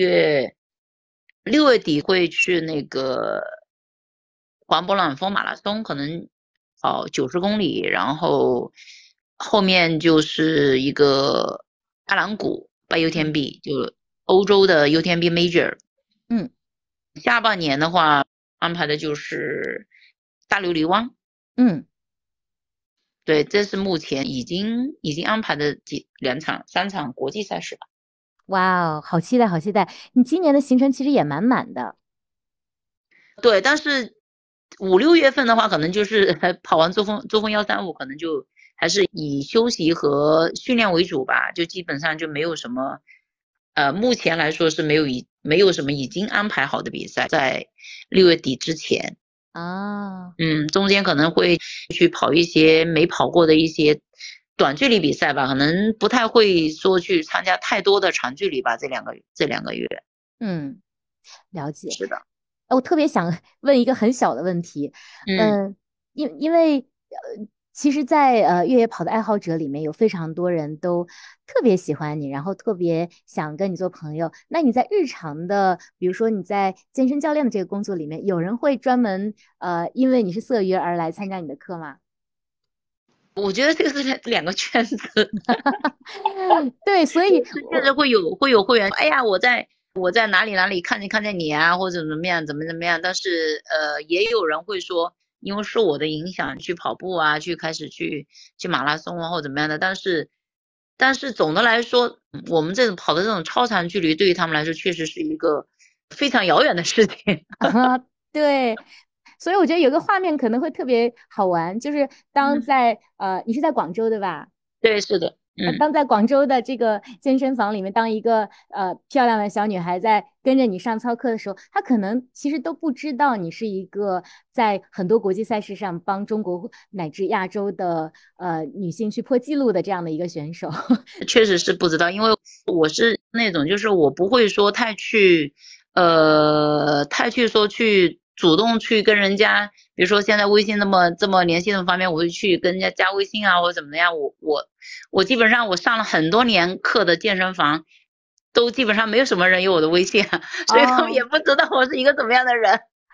6月底会去那个环勃朗峰马拉松，可能跑90公里，然后后面就是一个大峡谷拜嗯 UTMB，就欧洲的 UTMB Major。 嗯下半年的话安排的就是大琉璃湾。 嗯， 对，这是目前已经安排的3场国际赛事吧。 哇哦，好期待，好期待！你今年的行程其实也满满的。 对，但是5、6月份的话，可能就是跑完珠峰135，可能就还是以休息和训练为主吧，就基本上就没有什么，目前来说是没有什么已经安排好的比赛在6月底之前。 啊。 中间可能会去跑一些没跑过的一些短距离比赛吧，可能不太会说去参加太多的长距离吧，这2个月。 嗯，了解。 是的。 我特别想问一个很小的问题， 嗯。 嗯，因为其实在，越野跑的爱好者里面有非常多人都特别喜欢你，然后特别想跟你做朋友。那你在日常的，比如说你在健身教练的这个工作里面，有人会专门因为你是色约而来参加你的课吗？ 我觉得这个是两个圈子。 对，所以我确实会有会员，哎呀，我在哪里看见你啊，或者怎么样怎么样，但是也有人会说，因为受我的影响去跑步啊，开始去马拉松啊或怎么样的，但是总的来说，我们这种跑的这种超长距离，对于他们来说确实是一个非常遥远的事情。 啊，对，所以我觉得有个画面可能会特别好玩，就是当嗯， 在你是在广州对吧？ 对，是的。 当在广州的这个健身房里面，当一个漂亮的小女孩在跟着你上操课的时候，她可能其实都不知道你是一个在很多国际赛事上帮中国乃至亚洲的女性去破纪录的这样的一个选手。 确实是不知道，因为我是那种，就是我不会说太去说去主动去跟人家，比如说现在微信这么联系的方面，我会去跟人家加微信啊，或者怎么样。我基本上我上了很多年课的健身房，都基本上没有什么人有我的微信啊，所以他们哦， 也不知道我是一个怎么样的人。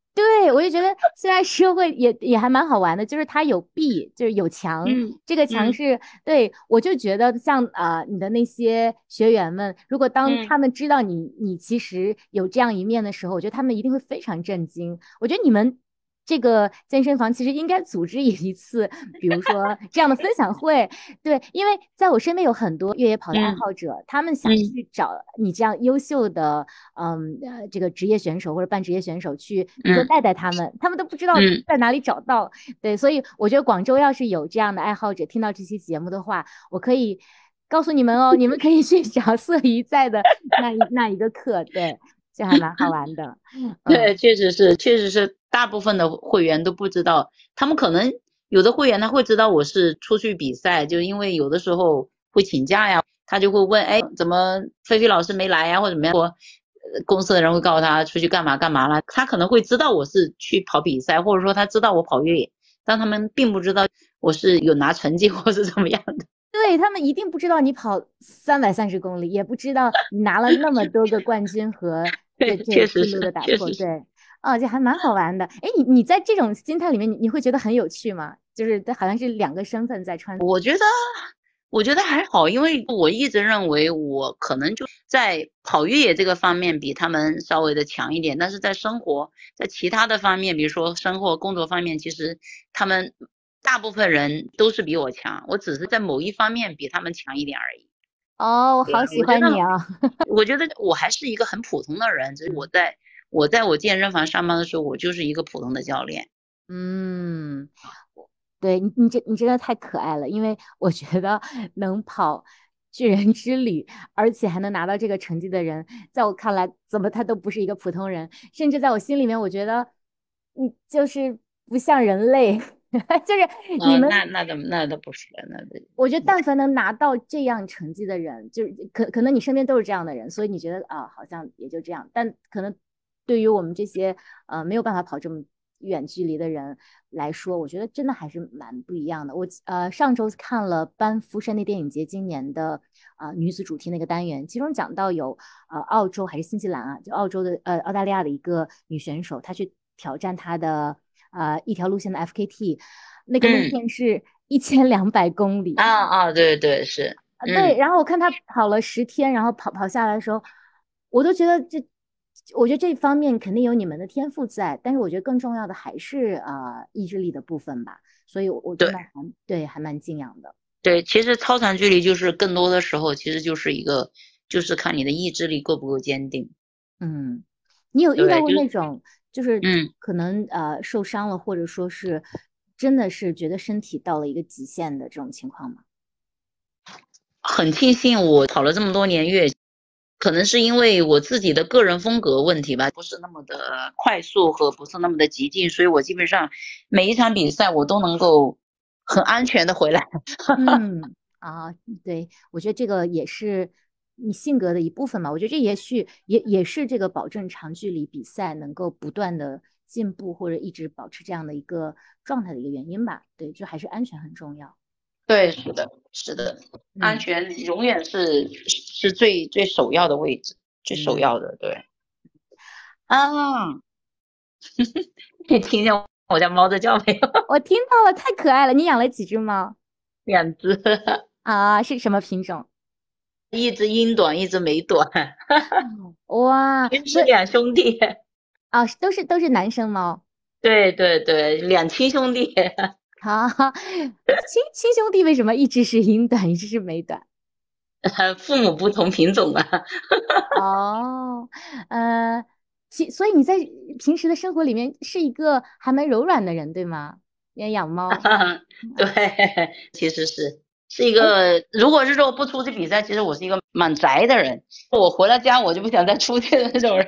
对，我就觉得现在社会也还蛮好玩的，就是它有壁，就是有墙， 嗯这个墙嗯是对我就觉得像你的那些学员们，如果当嗯。 他们知道你其实有这样一面的时候，我觉得他们一定会非常震惊。我觉得你们这个健身房其实应该组织一次，比如说这样的分享会，对，因为在我身边有很多越野跑的爱嗯好者，他们想嗯去找你这样优秀的，这个职业选手或者半职业选手去，比如说嗯带带他们，他们都不知道嗯。 在哪里找到。对，所以我觉得广州要是有这样的爱好者听到这期节目的话，我可以告诉你们哦，你们可以去找色鱼在的那一个课，对，这还蛮好玩的。 对， 嗯。 确实是，大部分的会员都不知道，他们可能有的会员他会知道我是出去比赛，就因为有的时候会请假呀，他就会问，哎，怎么菲菲老师没来呀，或者怎么样，公司的人会告诉他出去干嘛干嘛了，他可能会知道我是去跑比赛，或者说他知道我跑越野，但他们并不知道我是有拿成绩或是怎么样的。 对，他们一定不知道你跑330公里，也不知道你拿了那么多个冠军和对， 这确实是， 记录的打破。 确实是。 对，这还蛮好玩的。哎，你在这种心态里面，你会觉得很有趣吗？就是这好像是两个身份在穿。 我觉得还好，因为我一直认为我可能就在跑越野这个方面比他们稍微的强一点，但是在生活，在其他的方面，比如说生活、工作方面，其实他们大部分人都是比我强，我只是在某一方面比他们强一点而已。 哦，我对， 好喜我觉得， 欢你啊！ 我觉得我还是一个很普通的人，只是我在健身房上班的时候，我就是一个普通的教练。 嗯，对你真的太可爱了，因为我觉得能跑巨人之旅，而且还能拿到这个成绩的人，在我看来，怎么他都不是一个普通人，甚至在我心里面，我觉得你就是不像人类，就是你们， 那倒不是， 我觉得但凡能拿到这样成绩的人，就是可能你身边都是这样的人，所以你觉得好像也就这样，但可能对于我们这些没有办法跑这么远距离的人来说，我觉得真的还是蛮不一样的。我上周看了班夫山地电影节今年的女子主题那个单元，其中讲到有澳洲还是新西兰啊，就澳洲的澳大利亚的一个女选手，她去挑战她的一条路线的 FKT，那个路嗯。 线是1200公里。 对对是。 对， 嗯。 然后我看他跑了10天，然后跑下来的时候，我都觉得我觉得这方面肯定有你们的天赋在，但是我觉得更重要的还是意志力的部分吧，所以我真对的对还蛮敬仰的。 对，其实超长距离就是更多的时候，其实就是就是看你的意志力够不够坚定。 嗯，你有遇到对， 过那种就是嗯， 可能受伤了，或者说是真的是觉得身体到了一个极限的这种情况吗？ 很庆幸我跑了这么多年越野，可能是因为我自己的个人风格问题吧，不是那么的快速和不是那么的激进，所以我基本上每一场比赛我都能够很安全的回来。 嗯对，我觉得这个也是你性格的一部分嘛。我觉得这也许也是这个保证长距离比赛能够不断的进步或者一直保持这样的一个状态的一个原因吧。对，就还是安全很重要。 对，是的，是的，安嗯全永远是最最首要的位置，最首嗯， 要的，对。啊，你听见我家猫在叫没有？ 我听到了，太可爱了。你养了几只猫两只， 啊？是什么品种？ 一只英短，一只美短， 哇，所以其实是两兄弟。 都是男生猫。 对对对，两亲兄弟。 好，亲兄弟为什么一只是英短，一只是美短？ 父母不同品种啊。 哦，呃，所以你在平时的生活里面是一个还蛮柔软的人，对吗？也养猫。 对，其实是一个，如果是说不出去比赛，其实我是一个蛮宅的人，我回了家我就不想再出去的那种人。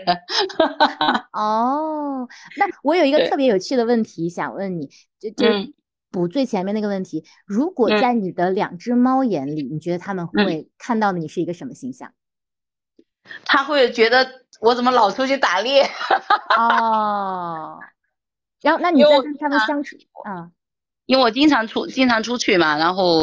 哦，那我有一个特对。 别有趣的问题想问你，就嗯补最前面那个问题，如果嗯。 在你的两只猫眼里，你觉得它们嗯， 会看到的你是一个什么形象？ 他会觉得我怎么老出去打猎。 哦，然后那你因为在跟它们我经常相处啊？ 因为我经常出去嘛，然后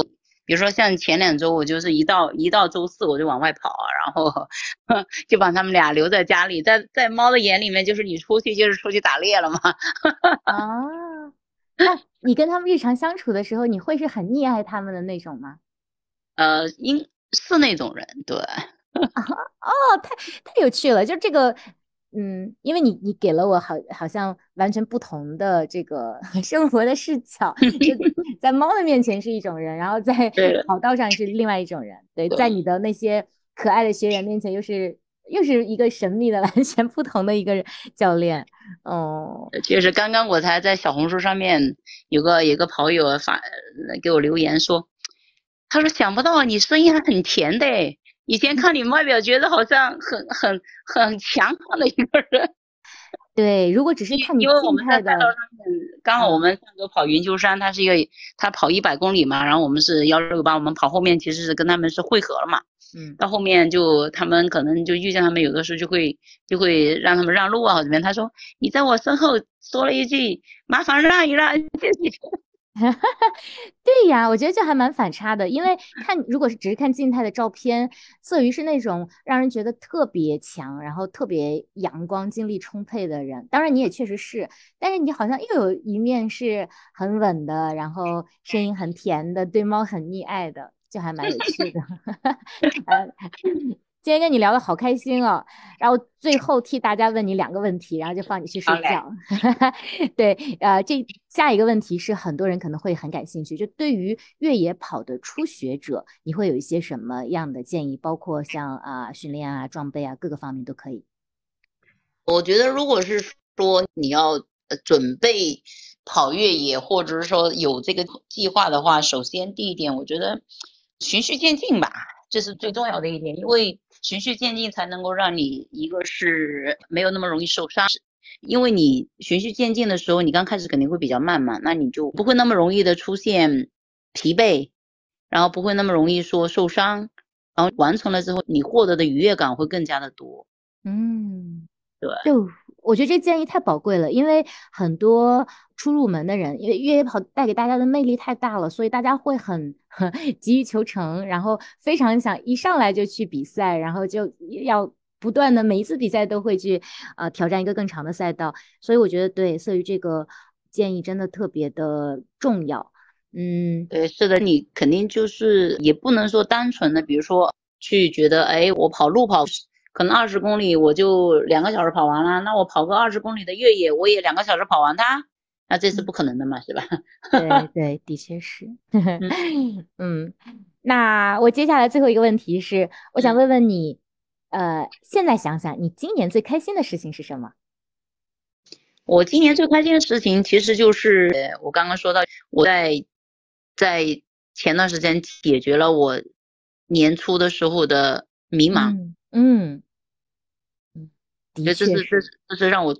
比如说像前2周，我就是一到周四我就往外跑，然后就把他们俩留在家里，在猫的眼里面，就是你出去就是出去打猎了嘛。 啊，那你跟他们日常相处的时候，你会是很溺爱他们的那种吗？ 是那种人，对。 哦，太有趣了，就这个，因为你给了我好像完全不同的这个生活的视角，就在猫的面前是一种人，然后在对跑道上是另外一种人，对，在对， 你的那些可爱的学员面前又是一个神秘的完全不同的一个教练，哦， 就是刚刚我才在小红书上面有个跑友给我留言说，他说想不到你声音还很甜的诶，以前看你外表觉得好像很强悍的一个人。 对，如果只是看你因为我们在赛道静态的， 上面，刚好我嗯们上周跑云丘山，他跑100公里嘛，然后我们是1668，我们跑后面其实是跟他们是汇合了嘛。 嗯。 到后面就他们可能就遇见他们，有的时候就会让他们让路啊，或者怎么样。他说你在我身后说了一句麻烦让一让，谢谢。 对呀，我觉得这还蛮反差的，因为如果是只是看静态的照片，色鱼是那种让人觉得特别强，然后特别阳光、精力充沛的人。当然你也确实是，但是你好像又有一面是很稳的，然后声音很甜的，对猫很溺爱的，就还蛮有趣的。呃，今天跟你聊的好开心哦，然后最后替大家问你两个问题，然后就放你去睡好嘞。 觉。对，这下一个问题是很多人可能会很感兴趣，就对于越野跑的初学者，你会有一些什么样的建议？包括像训练啊、装备啊各个方面都可以。 我觉得如果是说你要准备跑越野，或者是说有这个计划的话，首先第一点，我觉得循序渐进吧，这是最重要的一点，因为循序渐进才能够让你一个是没有那么容易受伤，因为你循序渐进的时候，你刚开始肯定会比较慢嘛，那你就不会那么容易的出现疲惫，然后不会那么容易说受伤，然后完成了之后，你获得的愉悦感会更加的多。 嗯。 对。 就我觉得这建议太宝贵了，因为很多初入门的人，因为越野跑带给大家的魅力太大了，所以大家会很急于求成，然后非常想一上来就去比赛，然后就要不断的每一次比赛都会去挑战一个更长的赛道，所以我觉得对色于这个建议真的特别的重要。嗯对，是的，你肯定就是也不能说单纯的，比如说去觉得，哎，我跑路跑可能20公里我就2个小时跑完了，那我跑个20公里的越野，我也2个小时跑完它，那这是嗯， 不可能的嘛，是吧？ 对对，的确是。 嗯嗯，那我接下来最后一个问题是，我想嗯， 问问你，现在想想，你今年最开心的事情是什么？ 我今年最开心的事情其实就是我刚刚说到，我在前段时间解决了我年初的时候的迷茫， 嗯嗯，的觉得这是这确是。 是这是让我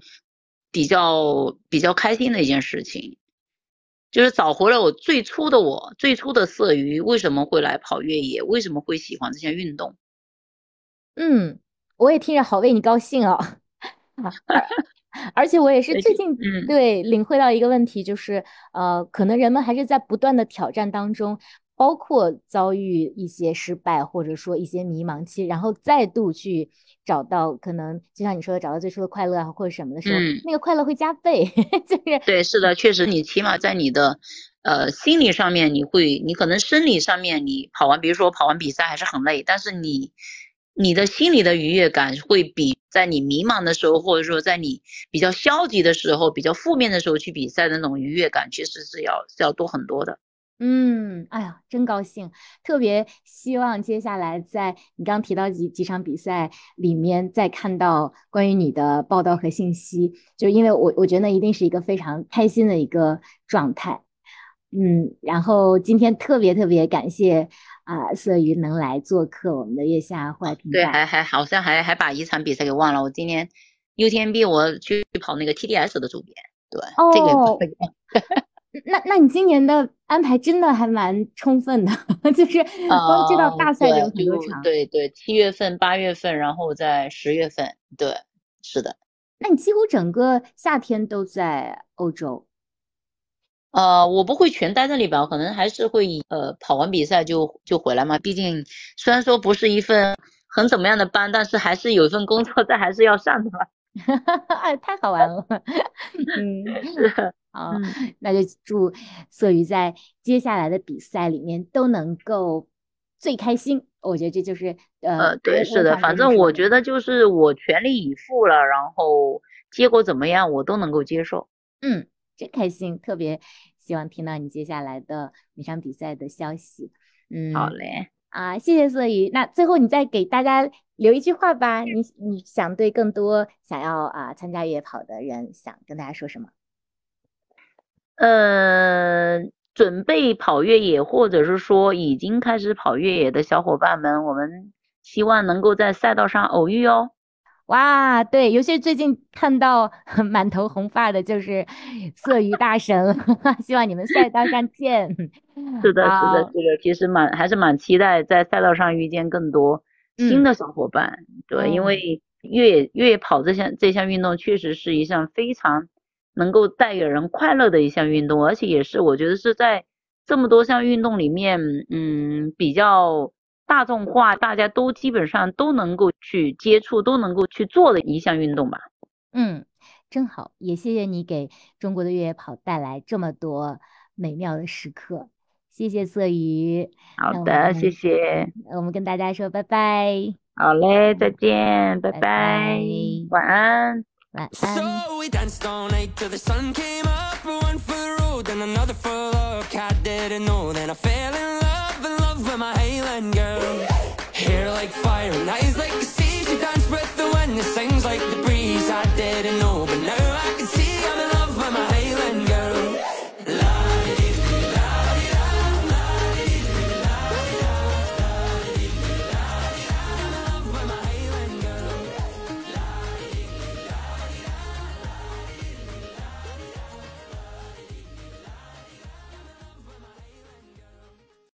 比较开心的一件事情。就是找回了最初的色鱼，为什么会来跑越野，为什么会喜欢这项运动。 嗯，我也听着好为你高兴哦。啊，而且我也是对，就最近嗯对领会到一个问题，就是可能人们还是在不断的挑战当中，包括遭遇一些失败，或者说一些迷茫期，然后再度去找到可能就像你说的，找到最初的快乐啊，或者什么的时候， 嗯， 那个快乐会加倍，就是对，是的，确实你起码在你的心理上面，你可能生理上面你跑完，比如说跑完比赛还是很累，但是你的心理的愉悦感会比在你迷茫的时候，或者说在你比较消极的时候、比较负面的时候去比赛的那种愉悦感，其实是要多很多的。 哎呀，真高兴！特别希望接下来在你刚提到几场比赛里面，再看到关于你的报道和信息，就因为我觉得那一定是一个非常开心的一个状态。然后今天特别特别感谢色鱼能来做客我们的月下户外频对， 道。 还好像还把一场比赛给忘了。我今年 UTMB 我去跑那个 TDS 的组别，对，这个哦，那你今年的安排真的还蛮充分的，就是光知道大赛就有对， 很多场。 对对，7月份、8月份，然后在10月份，对，是的。 那你几乎整个夏天都在欧洲。 我不会全待在里边，我可能还是会跑完比赛就回来嘛。毕竟虽然说不是一份很怎么样的班，但是还是有一份工作在，还是要上的嘛。 哎，太好玩了。嗯， 是， 好， 嗯， 那就祝色宇在接下来的比赛里面都能够最开心。我觉得这就是对，是的， 我想反跟你说的。 正我觉得就是我全力以赴了，然后结果怎么样我都能够接受。 嗯，真开心，特别希望听到你接下来的那场比赛的消息。嗯好嘞。 谢谢色宇。那最后你再给大家留一句话吧，你想对更多想要参加越野跑的人想跟大家说什么？ 准备跑越野，或者是说已经开始跑越野的小伙伴们，我们希望能够在赛道上偶遇哦。 哇，对，尤其是最近看到满头红发的，就是色鱼大神，希望你们赛道上见。 是的，是的， 好， 这个其实还是蛮期待在赛道上遇见更多新嗯的小伙伴。对，因嗯为越野跑这项运动确实是一项非常能够带给人快乐的一项运动，而且也是我觉得是在这么多项运动里面，比较大众化，大家都基本上都能够去接触，都能够去做的一项运动吧。 嗯，真好，也谢谢你给中国的越野跑带来这么多美妙的时刻，谢谢色鱼。那我好的，谢们谢。 我们跟大家说拜拜， 好嘞，再见，拜拜拜， 拜，晚安。 晚安。 So we danced all night till the sun came up. One for the road and another for luck. I didn't know, then I fell in love with my Highland girl. Hair like fire and eyes like the sea. She danced with the wind, it sings like the breeze. I didn't know, but now